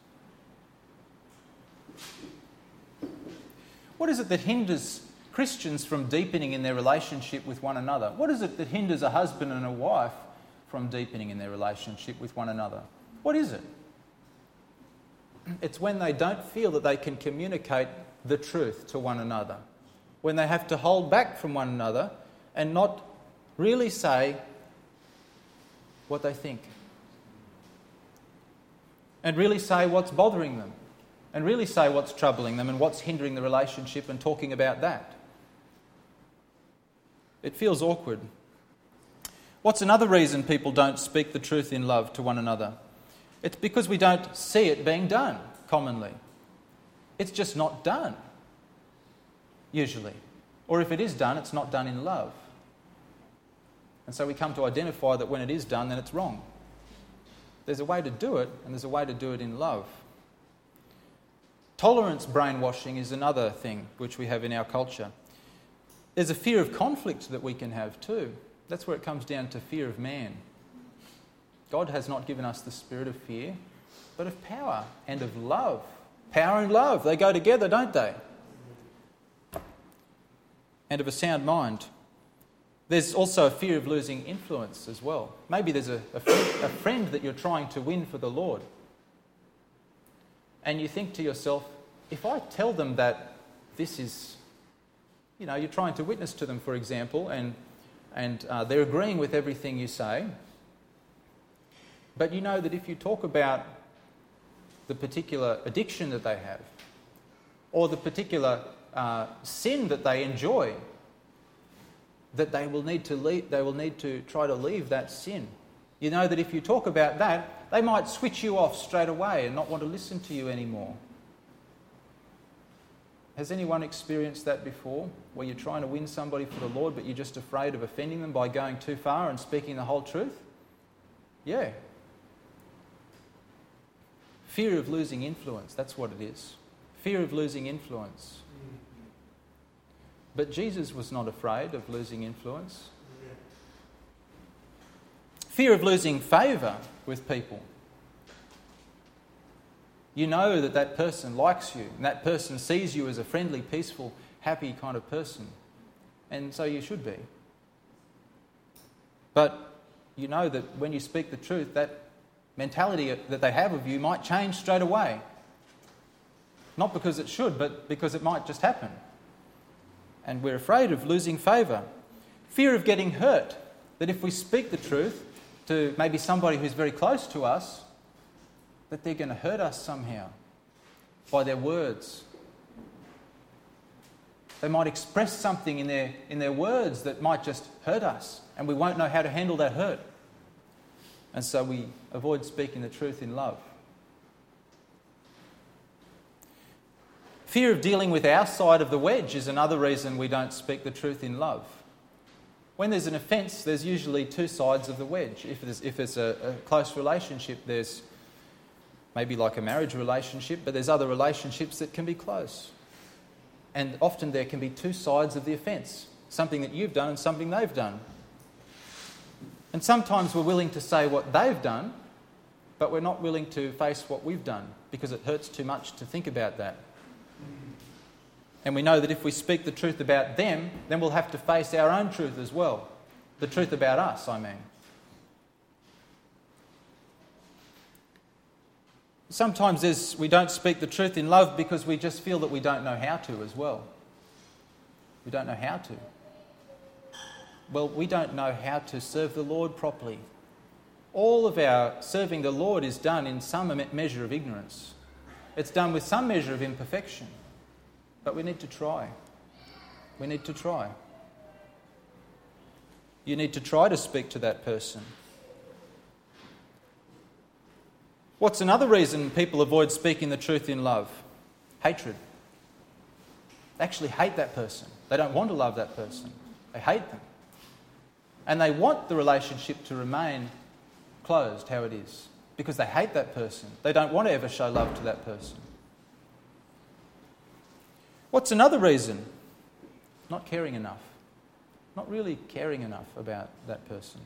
What is it that hinders Christians from deepening in their relationship with one another? What is it that hinders a husband and a wife from deepening in their relationship with one another? What is it? It's when they don't feel that they can communicate the truth to one another. When they have to hold back from one another and not really say what they think. And really say what's bothering them. And really say what's troubling them and what's hindering the relationship and talking about that. It feels awkward. What's another reason people don't speak the truth in love to one another? It's because we don't see it being done commonly. It's just not done, usually. Or if it is done, it's not done in love. And so we come to identify that when it is done, then it's wrong. There's a way to do it, and there's a way to do it in love. Tolerance brainwashing is another thing which we have in our culture. There's a fear of conflict that we can have too. That's where it comes down to fear of man. God has not given us the spirit of fear, but of power and of love. Power and love, they go together, don't they? And of a sound mind. There's also a fear of losing influence as well. Maybe there's a, a, friend, a friend that you're trying to win for the Lord. And you think to yourself, if I tell them that this is, you know, you're trying to witness to them, for example, and, and uh, they're agreeing with everything you say, but you know that if you talk about the particular addiction that they have, or the particular uh, sin that they enjoy, that they will need to leave, they will need to try to leave that sin. You know that if you talk about that, they might switch you off straight away and not want to listen to you anymore. Has anyone experienced that before, where you're trying to win somebody for the Lord, but you're just afraid of offending them by going too far and speaking the whole truth? Yeah. Fear of losing influence, that's what it is. Fear of losing influence. But Jesus was not afraid of losing influence. Fear of losing favour with people. You know that that person likes you, and that person sees you as a friendly, peaceful, happy kind of person. And so you should be. But you know that when you speak the truth, that mentality that they have of you might change straight away. Not because it should, but because it might just happen. And we're afraid of losing favour. Fear of getting hurt. That if we speak the truth to maybe somebody who's very close to us, that they're going to hurt us somehow by their words. They might express something in their, in their words that might just hurt us, and we won't know how to handle that hurt. And so we avoid speaking the truth in love. Fear of dealing with our side of the wedge is another reason we don't speak the truth in love. When there's an offence, there's usually two sides of the wedge. If it's, if it's a, a close relationship, there's maybe like a marriage relationship, but there's other relationships that can be close. And often there can be two sides of the offence, something that you've done and something they've done. And sometimes we're willing to say what they've done, but we're not willing to face what we've done because it hurts too much to think about that. And we know that if we speak the truth about them, then we'll have to face our own truth as well. The truth about us, I mean. Sometimes there's, we don't speak the truth in love because we just feel that we don't know how to as well. We don't know how to. Well, we don't know how to serve the Lord properly. All of our serving the Lord is done in some measure of ignorance. It's done with some measure of imperfection. But we need to try. We need to try. You need to try to speak to that person. What's another reason people avoid speaking the truth in love? Hatred. They actually hate that person. They don't want to love that person. They hate them. And they want the relationship to remain closed how it is because they hate that person. They don't want to ever show love to that person. What's another reason? Not caring enough. Not really caring enough about that person.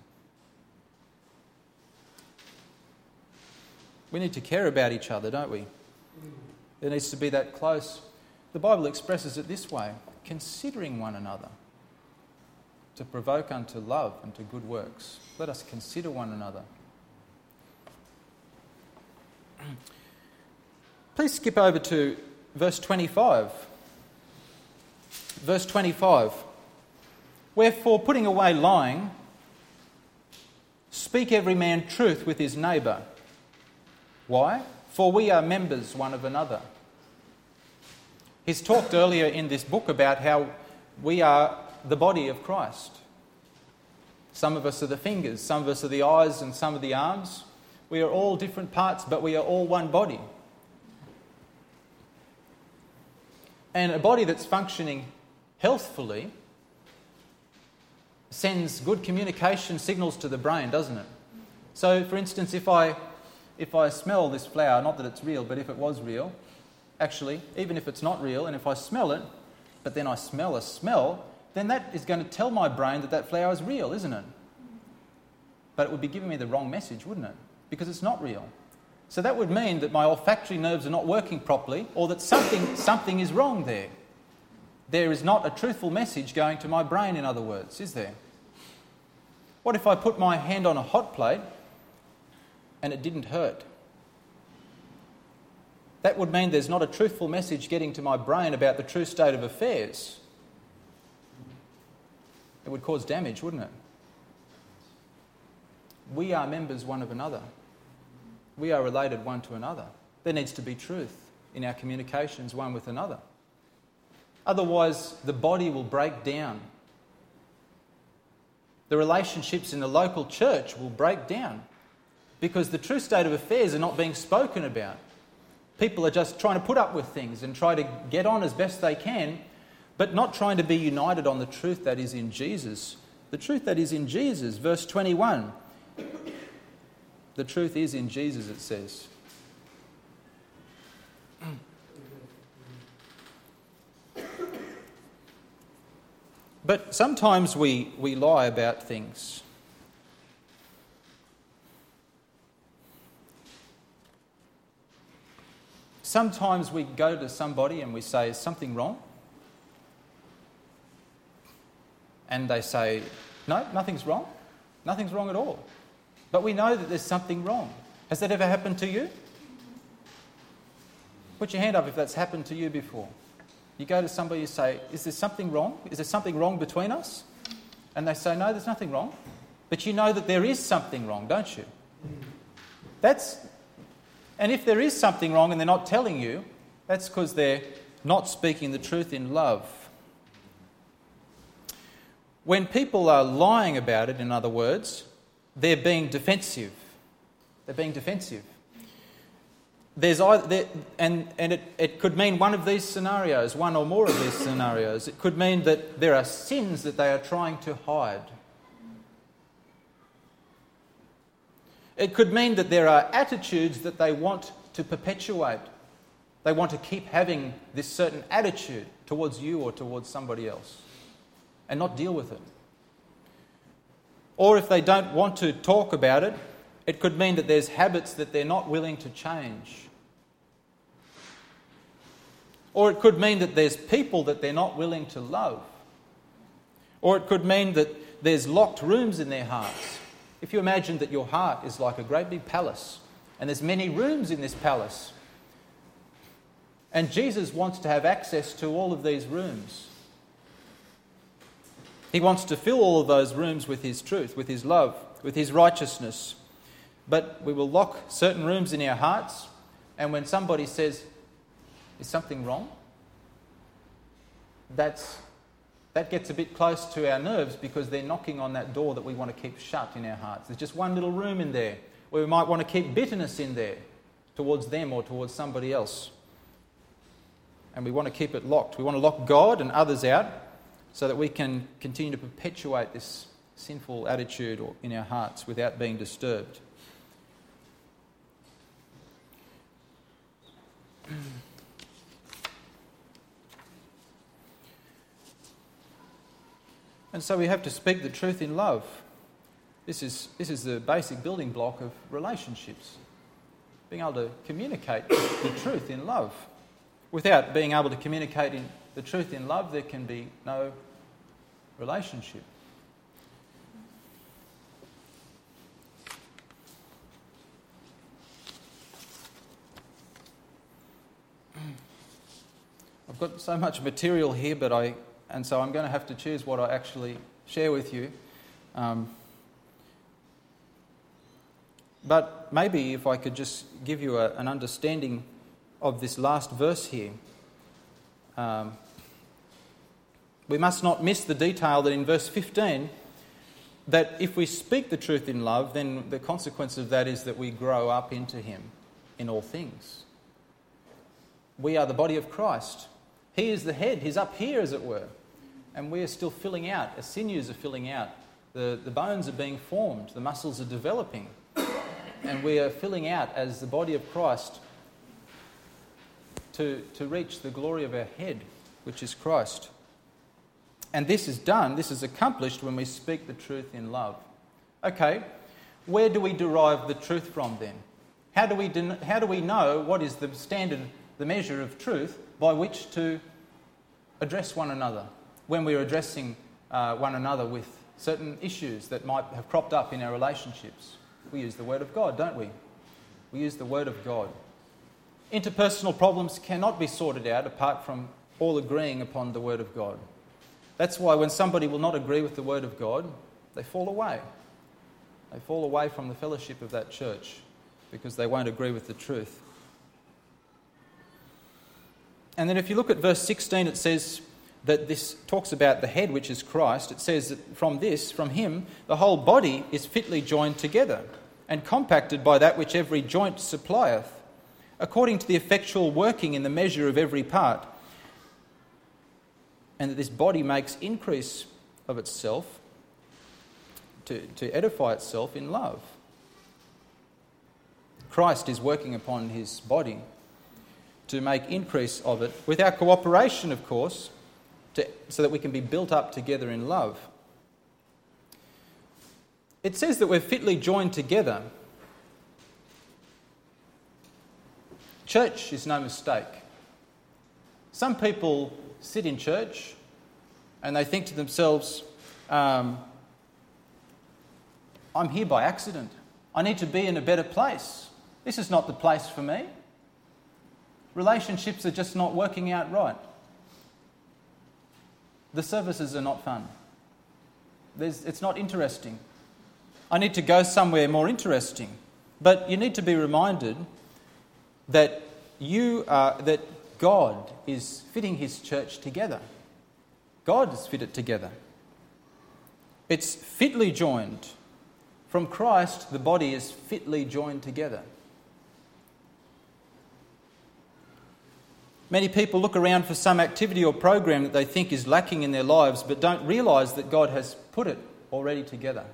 We need to care about each other, don't we? There needs to be that close. The Bible expresses it this way: considering one another to provoke unto love and to good works. Let us consider one another. Please skip over to verse twenty-five. Verse twenty-five. Wherefore, putting away lying, speak every man truth with his neighbour. Why? For we are members one of another. He's talked earlier in this book about how we are the body of Christ. Some of us are the fingers, some of us are the eyes, and some are the arms. We are all different parts, but we are all one body. And a body that's functioning healthfully sends good communication signals to the brain, doesn't it? So, for instance, if I if I smell this flower, not that it's real, but if it was real, actually, even if it's not real, and if I smell it, but then I smell a smell, then that is going to tell my brain that that flower is real, isn't it? But it would be giving me the wrong message, wouldn't it? Because it's not real. So that would mean that my olfactory nerves are not working properly, or that something, something is wrong there. There is not a truthful message going to my brain, in other words, is there? What if I put my hand on a hot plate and it didn't hurt? That would mean there's not a truthful message getting to my brain about the true state of affairs. It would cause damage, wouldn't it? We are members one of another. We are related one to another. There needs to be truth in our communications one with another. Otherwise, the body will break down. The relationships in the local church will break down because the true state of affairs are not being spoken about. People are just trying to put up with things and try to get on as best they can, but not trying to be united on the truth that is in Jesus. The truth that is in Jesus, verse twenty-one. The truth is in Jesus, it says. But sometimes we, we lie about things. Sometimes we go to somebody and we say, "Is something wrong?" And they say, "No, nothing's wrong. Nothing's wrong at all." But we know that there's something wrong. Has that ever happened to you? Put your hand up if that's happened to you before. You go to somebody, you say, "Is there something wrong? Is there something wrong between us?" And they say, "No, there's nothing wrong." But you know that there is something wrong, don't you? That's, and if there is something wrong and they're not telling you, that's because they're not speaking the truth in love. When people are lying about it, in other words, they're being defensive. They're being defensive. There's either, there, and and it, it could mean one of these scenarios, one or more of these scenarios. It could mean that there are sins that they are trying to hide. It could mean that there are attitudes that they want to perpetuate. They want to keep having this certain attitude towards you or towards somebody else and not deal with it. Or if they don't want to talk about it, it could mean that there's habits that they're not willing to change. Or it could mean that there's people that they're not willing to love. Or it could mean that there's locked rooms in their hearts. If you imagine that your heart is like a great big palace, and there's many rooms in this palace, and Jesus wants to have access to all of these rooms. He wants to fill all of those rooms with His truth, with His love, with His righteousness. But we will lock certain rooms in our hearts, and when somebody says, "Is something wrong?" That's, that gets a bit close to our nerves because they're knocking on that door that we want to keep shut in our hearts. There's just one little room in there where we might want to keep bitterness in there towards them or towards somebody else. And we want to keep it locked. We want to lock God and others out so that we can continue to perpetuate this sinful attitude in our hearts without being disturbed. And so we have to speak the truth in love. This is, this is the basic building block of relationships. Being able to communicate the truth in love. Without being able to communicate in the truth in love, there can be no relationship. I've got so much material here, but I, and so I'm going to have to choose what I actually share with you. Um, but maybe if I could just give you a, an understanding of this last verse here. Um, we must not miss the detail that in verse fifteen, that if we speak the truth in love, then the consequence of that is that we grow up into him in all things. We are the body of Christ. He is the head. He's up here, as it were. And we are still filling out. The sinews are filling out. The, the bones are being formed. The muscles are developing. And we are filling out as the body of Christ to, to reach the glory of our head, which is Christ. And this is done, this is accomplished when we speak the truth in love. Okay, where do we derive the truth from then? How do we, den- how do we know what is the standard, the measure of truth by which to address one another when we're addressing uh, one another with certain issues that might have cropped up in our relationships? We use the Word of God, don't we? We use the Word of God. Interpersonal problems cannot be sorted out apart from all agreeing upon the Word of God. That's why when somebody will not agree with the Word of God, they fall away. They fall away from the fellowship of that church because they won't agree with the truth. And then if you look at verse sixteen, it says that this talks about the head, which is Christ. It says that from this, from him, the whole body is fitly joined together and compacted by that which every joint supplieth, according to the effectual working in the measure of every part, and that this body makes increase of itself to, to edify itself in love. Christ is working upon his body to make increase of it, with our cooperation, of course, to, so that we can be built up together in love. It says that we're fitly joined together. Church is no mistake. Some people sit in church and they think to themselves, um, I'm here by accident. I need to be in a better place. This is not the place for me. Relationships are just not working out right. The services are not fun. There's, it's not interesting. I need to go somewhere more interesting. But you need to be reminded that you are, that God is fitting his church together. God has fit it together. It's fitly joined. From Christ, the body is fitly joined together. Many people look around for some activity or program that they think is lacking in their lives, but don't realise that God has put it already together.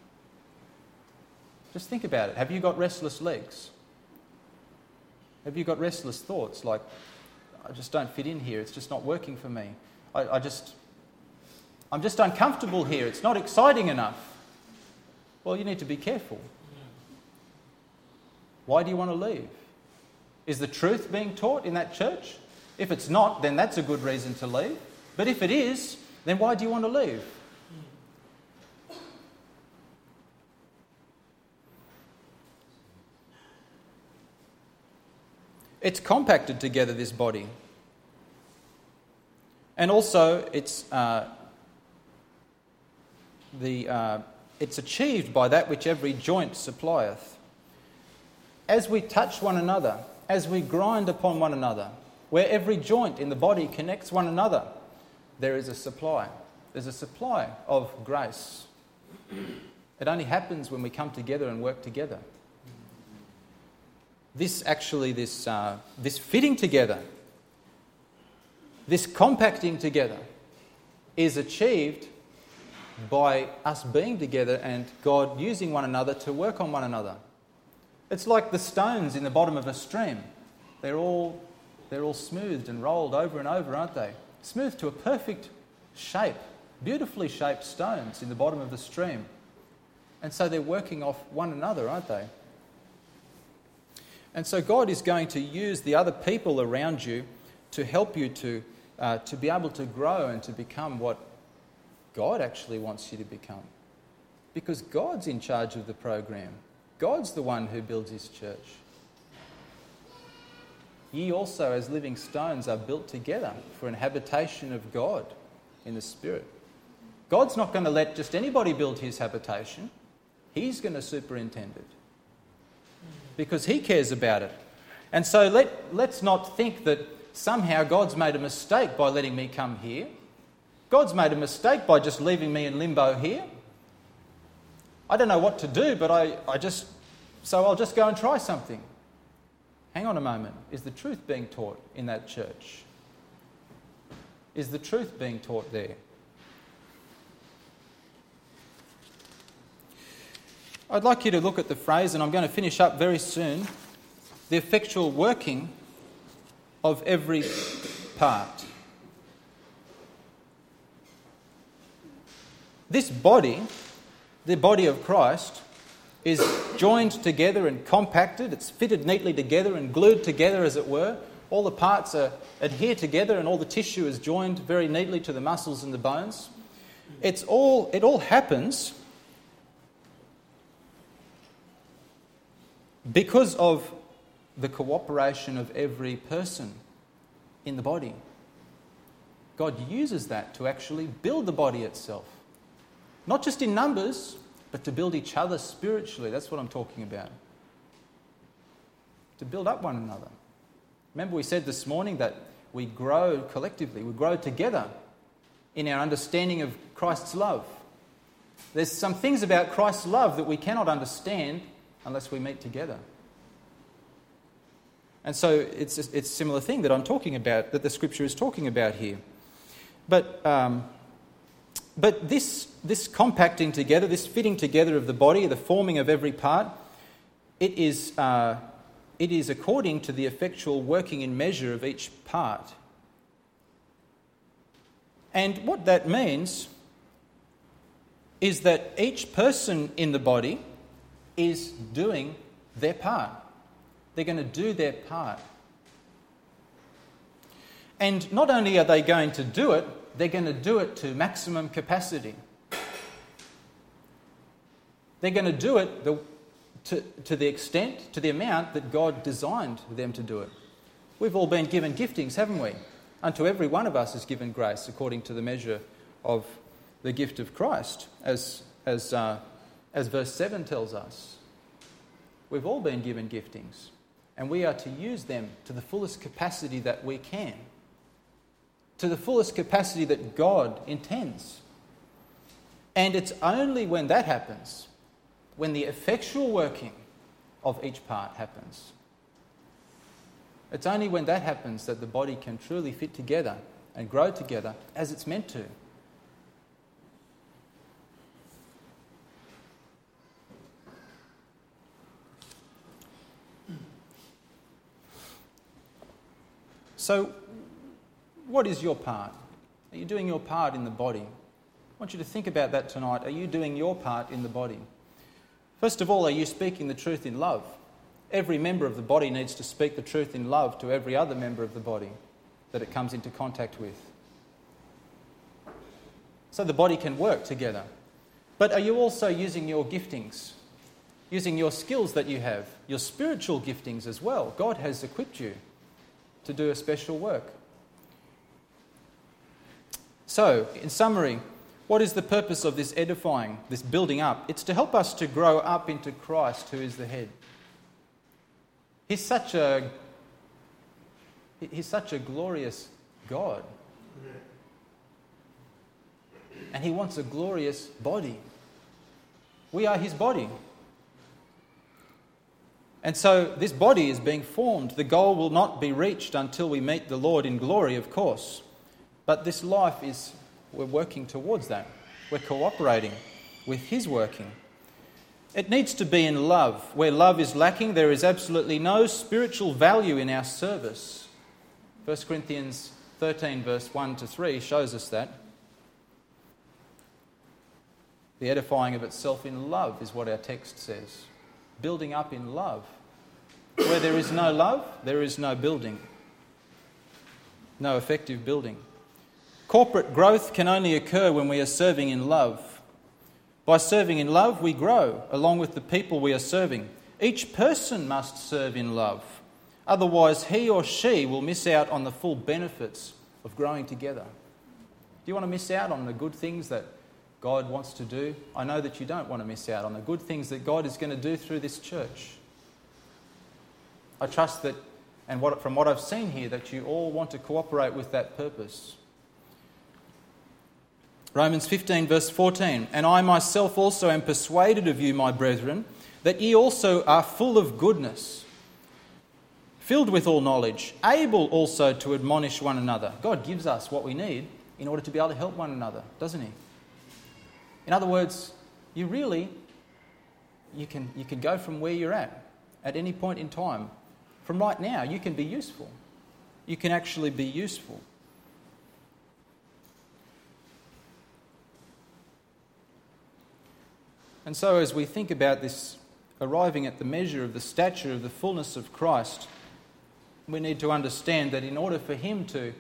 Just think about it. Have you got restless legs? Have you got restless thoughts like, I just don't fit in here, it's just not working for me. I, I just, I'm just uncomfortable here, it's not exciting enough. Well, you need to be careful. Why do you want to leave? Is the truth being taught in that church? If it's not, then that's a good reason to leave. But if it is, then why do you want to leave? It's compacted together, this body. And also, it's uh, the uh, it's achieved by that which every joint supplieth. As we touch one another, as we grind upon one another, where every joint in the body connects one another, there is a supply. There's a supply of grace. It only happens when we come together and work together. This actually, this, uh, this fitting together, this compacting together is achieved by us being together and God using one another to work on one another. It's like the stones in the bottom of a stream. They're all, they're all smoothed and rolled over and over, aren't they? Smoothed to a perfect shape, beautifully shaped stones in the bottom of the stream. And so they're working off one another, aren't they? And so God is going to use the other people around you to help you to, uh, to be able to grow and to become what God actually wants you to become. Because God's in charge of the program. God's the one who builds his church. Ye also, as living stones, are built together for an habitation of God in the Spirit. God's not going to let just anybody build his habitation. He's going to superintend it. Because he cares about it. And so let, let's not think that somehow God's made a mistake by letting me come here. God's made a mistake by just leaving me in limbo here. I don't know what to do, but I, I just, so I'll just go and try something. Hang on a moment. Is the truth being taught in that church? Is the truth being taught there? I'd like you to look at the phrase, and I'm going to finish up very soon, the effectual working of every part. This body, the body of Christ, is joined together and compacted. It's fitted neatly together and glued together, as it were. All the parts are adhere together, and all the tissue is joined very neatly to the muscles and the bones. It's all, it all happens because of the cooperation of every person in the body. God uses that to actually build the body itself. Not just in numbers, but to build each other spiritually. That's what I'm talking about. To build up one another. Remember we said this morning that we grow collectively, we grow together in our understanding of Christ's love. There's some things about Christ's love that we cannot understand unless we meet together. And so it's a, it's a similar thing that I'm talking about, that the Scripture is talking about here. But um, but this this compacting together, this fitting together of the body, the forming of every part, it is uh, it is according to the effectual working in measure of each part. And what that means is that each person in the body is doing their part. They're going to do their part. And not only are they going to do it, they're going to do it to maximum capacity. They're going to do it the, to, to the extent, to the amount that God designed them to do it. We've all been given giftings, haven't we? Unto every one of us is given grace according to the measure of the gift of Christ, as, as, uh, as verse seven tells us. We've all been given giftings, and we are to use them to the fullest capacity that we can, to the fullest capacity that God intends. And it's only when that happens, when the effectual working of each part happens, it's only when that happens that the body can truly fit together and grow together as it's meant to. So, what is your part? Are you doing your part in the body? I want you to think about that tonight. Are you doing your part in the body? First of all, are you speaking the truth in love? Every member of the body needs to speak the truth in love to every other member of the body that it comes into contact with, so the body can work together. But are you also using your giftings, using your skills that you have, your spiritual giftings as well? God has equipped you to do a special work. So, in summary, what is the purpose of this edifying, this building up? It's to help us to grow up into Christ, who is the head. He's such a He's such a glorious God. And he wants a glorious body. We are his body. And so this body is being formed. The goal will not be reached until we meet the Lord in glory, of course. But this life is, we're working towards that. We're cooperating with his working. It needs to be in love. Where love is lacking, there is absolutely no spiritual value in our service. First Corinthians thirteen, verse one to three shows us that. The edifying of itself in love is what our text says. Building up in love. Where there is no love, there is no building. No effective building. Corporate growth can only occur when we are serving in love. By serving in love, we grow along with the people we are serving. Each person must serve in love. Otherwise, he or she will miss out on the full benefits of growing together. Do you want to miss out on the good things that God wants to do? I know that you don't want to miss out on the good things that God is going to do through this church. I trust that, and what, from what I've seen here, that you all want to cooperate with that purpose. Romans fifteen verse fourteen, "And I myself also am persuaded of you, my brethren, that ye also are full of goodness, filled with all knowledge, able also to admonish one another." God gives us what we need in order to be able to help one another, doesn't he? In other words, you really, you can, you can go from where you're at, at any point in time. From right now, you can be useful. You can actually be useful. And so as we think about this, arriving at the measure of the stature of the fullness of Christ, we need to understand that in order for him to,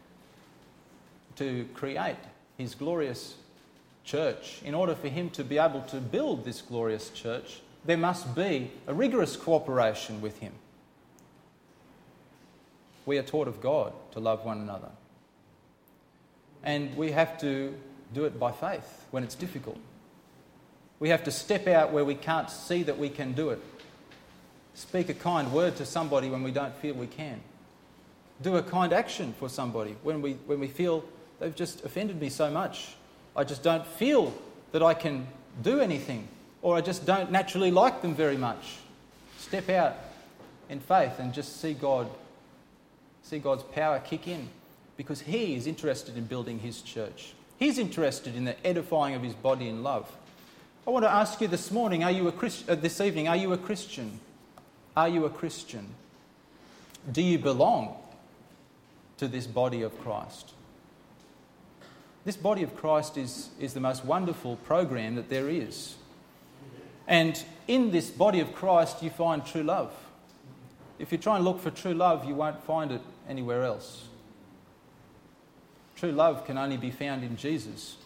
to create his glorious church, in order for him to be able to build this glorious church, there must be a rigorous cooperation with him. We are taught of God to love one another. And we have to do it by faith when it's difficult. We have to step out where we can't see that we can do it. Speak a kind word to somebody when we don't feel we can. Do a kind action for somebody when we, when we feel they've just offended me so much. I just don't feel that I can do anything, or I just don't naturally like them very much. Step out in faith and just see God, see God's power kick in, because he is interested in building his church. He's interested in the edifying of his body in love. I want to ask you this morning, are you a Christ- uh, this evening, are you a Christian? Are you a Christian? Do you belong to this body of Christ? This body of Christ is, is the most wonderful program that there is. And in this body of Christ, you find true love. If you try and look for true love, you won't find it anywhere else. True love can only be found in Jesus.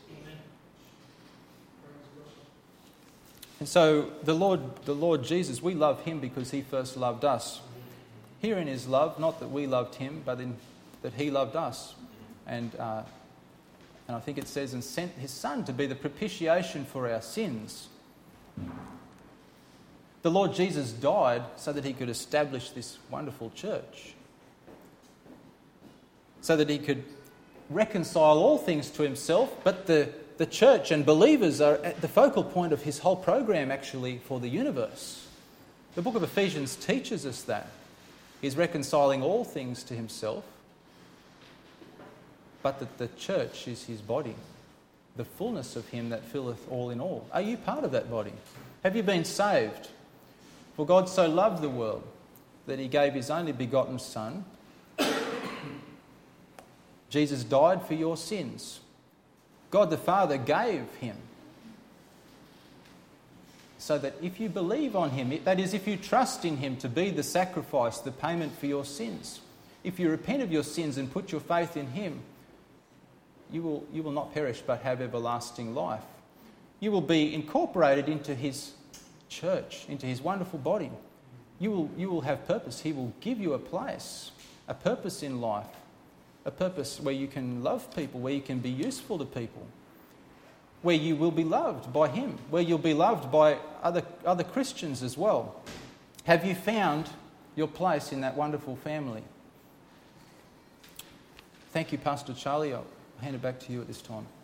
And so the Lord, the Lord Jesus, we love him because he first loved us. Herein is love, not that we loved him, but in, that he loved us. And, uh, and I think it says, and sent his Son to be the propitiation for our sins. The Lord Jesus died so that he could establish this wonderful church. So that he could reconcile all things to himself, but the The church and believers are at the focal point of his whole program, actually, for the universe. The book of Ephesians teaches us that. He's reconciling all things to himself, but that the church is his body, the fullness of him that filleth all in all. Are you part of that body? Have you been saved? For God so loved the world that he gave his only begotten Son. Jesus died for your sins. God the Father gave him, so that if you believe on him, that is, if you trust in him to be the sacrifice, the payment for your sins, if you repent of your sins and put your faith in him, you will, you will not perish but have everlasting life. You will be incorporated into his church, into his wonderful body. You will, you will have purpose. He will give you a place, a purpose in life. A purpose where you can love people, where you can be useful to people, where you will be loved by him, where you'll be loved by other, other Christians as well. Have you found your place in that wonderful family? Thank you, Pastor Charlie. I'll hand it back to you at this time.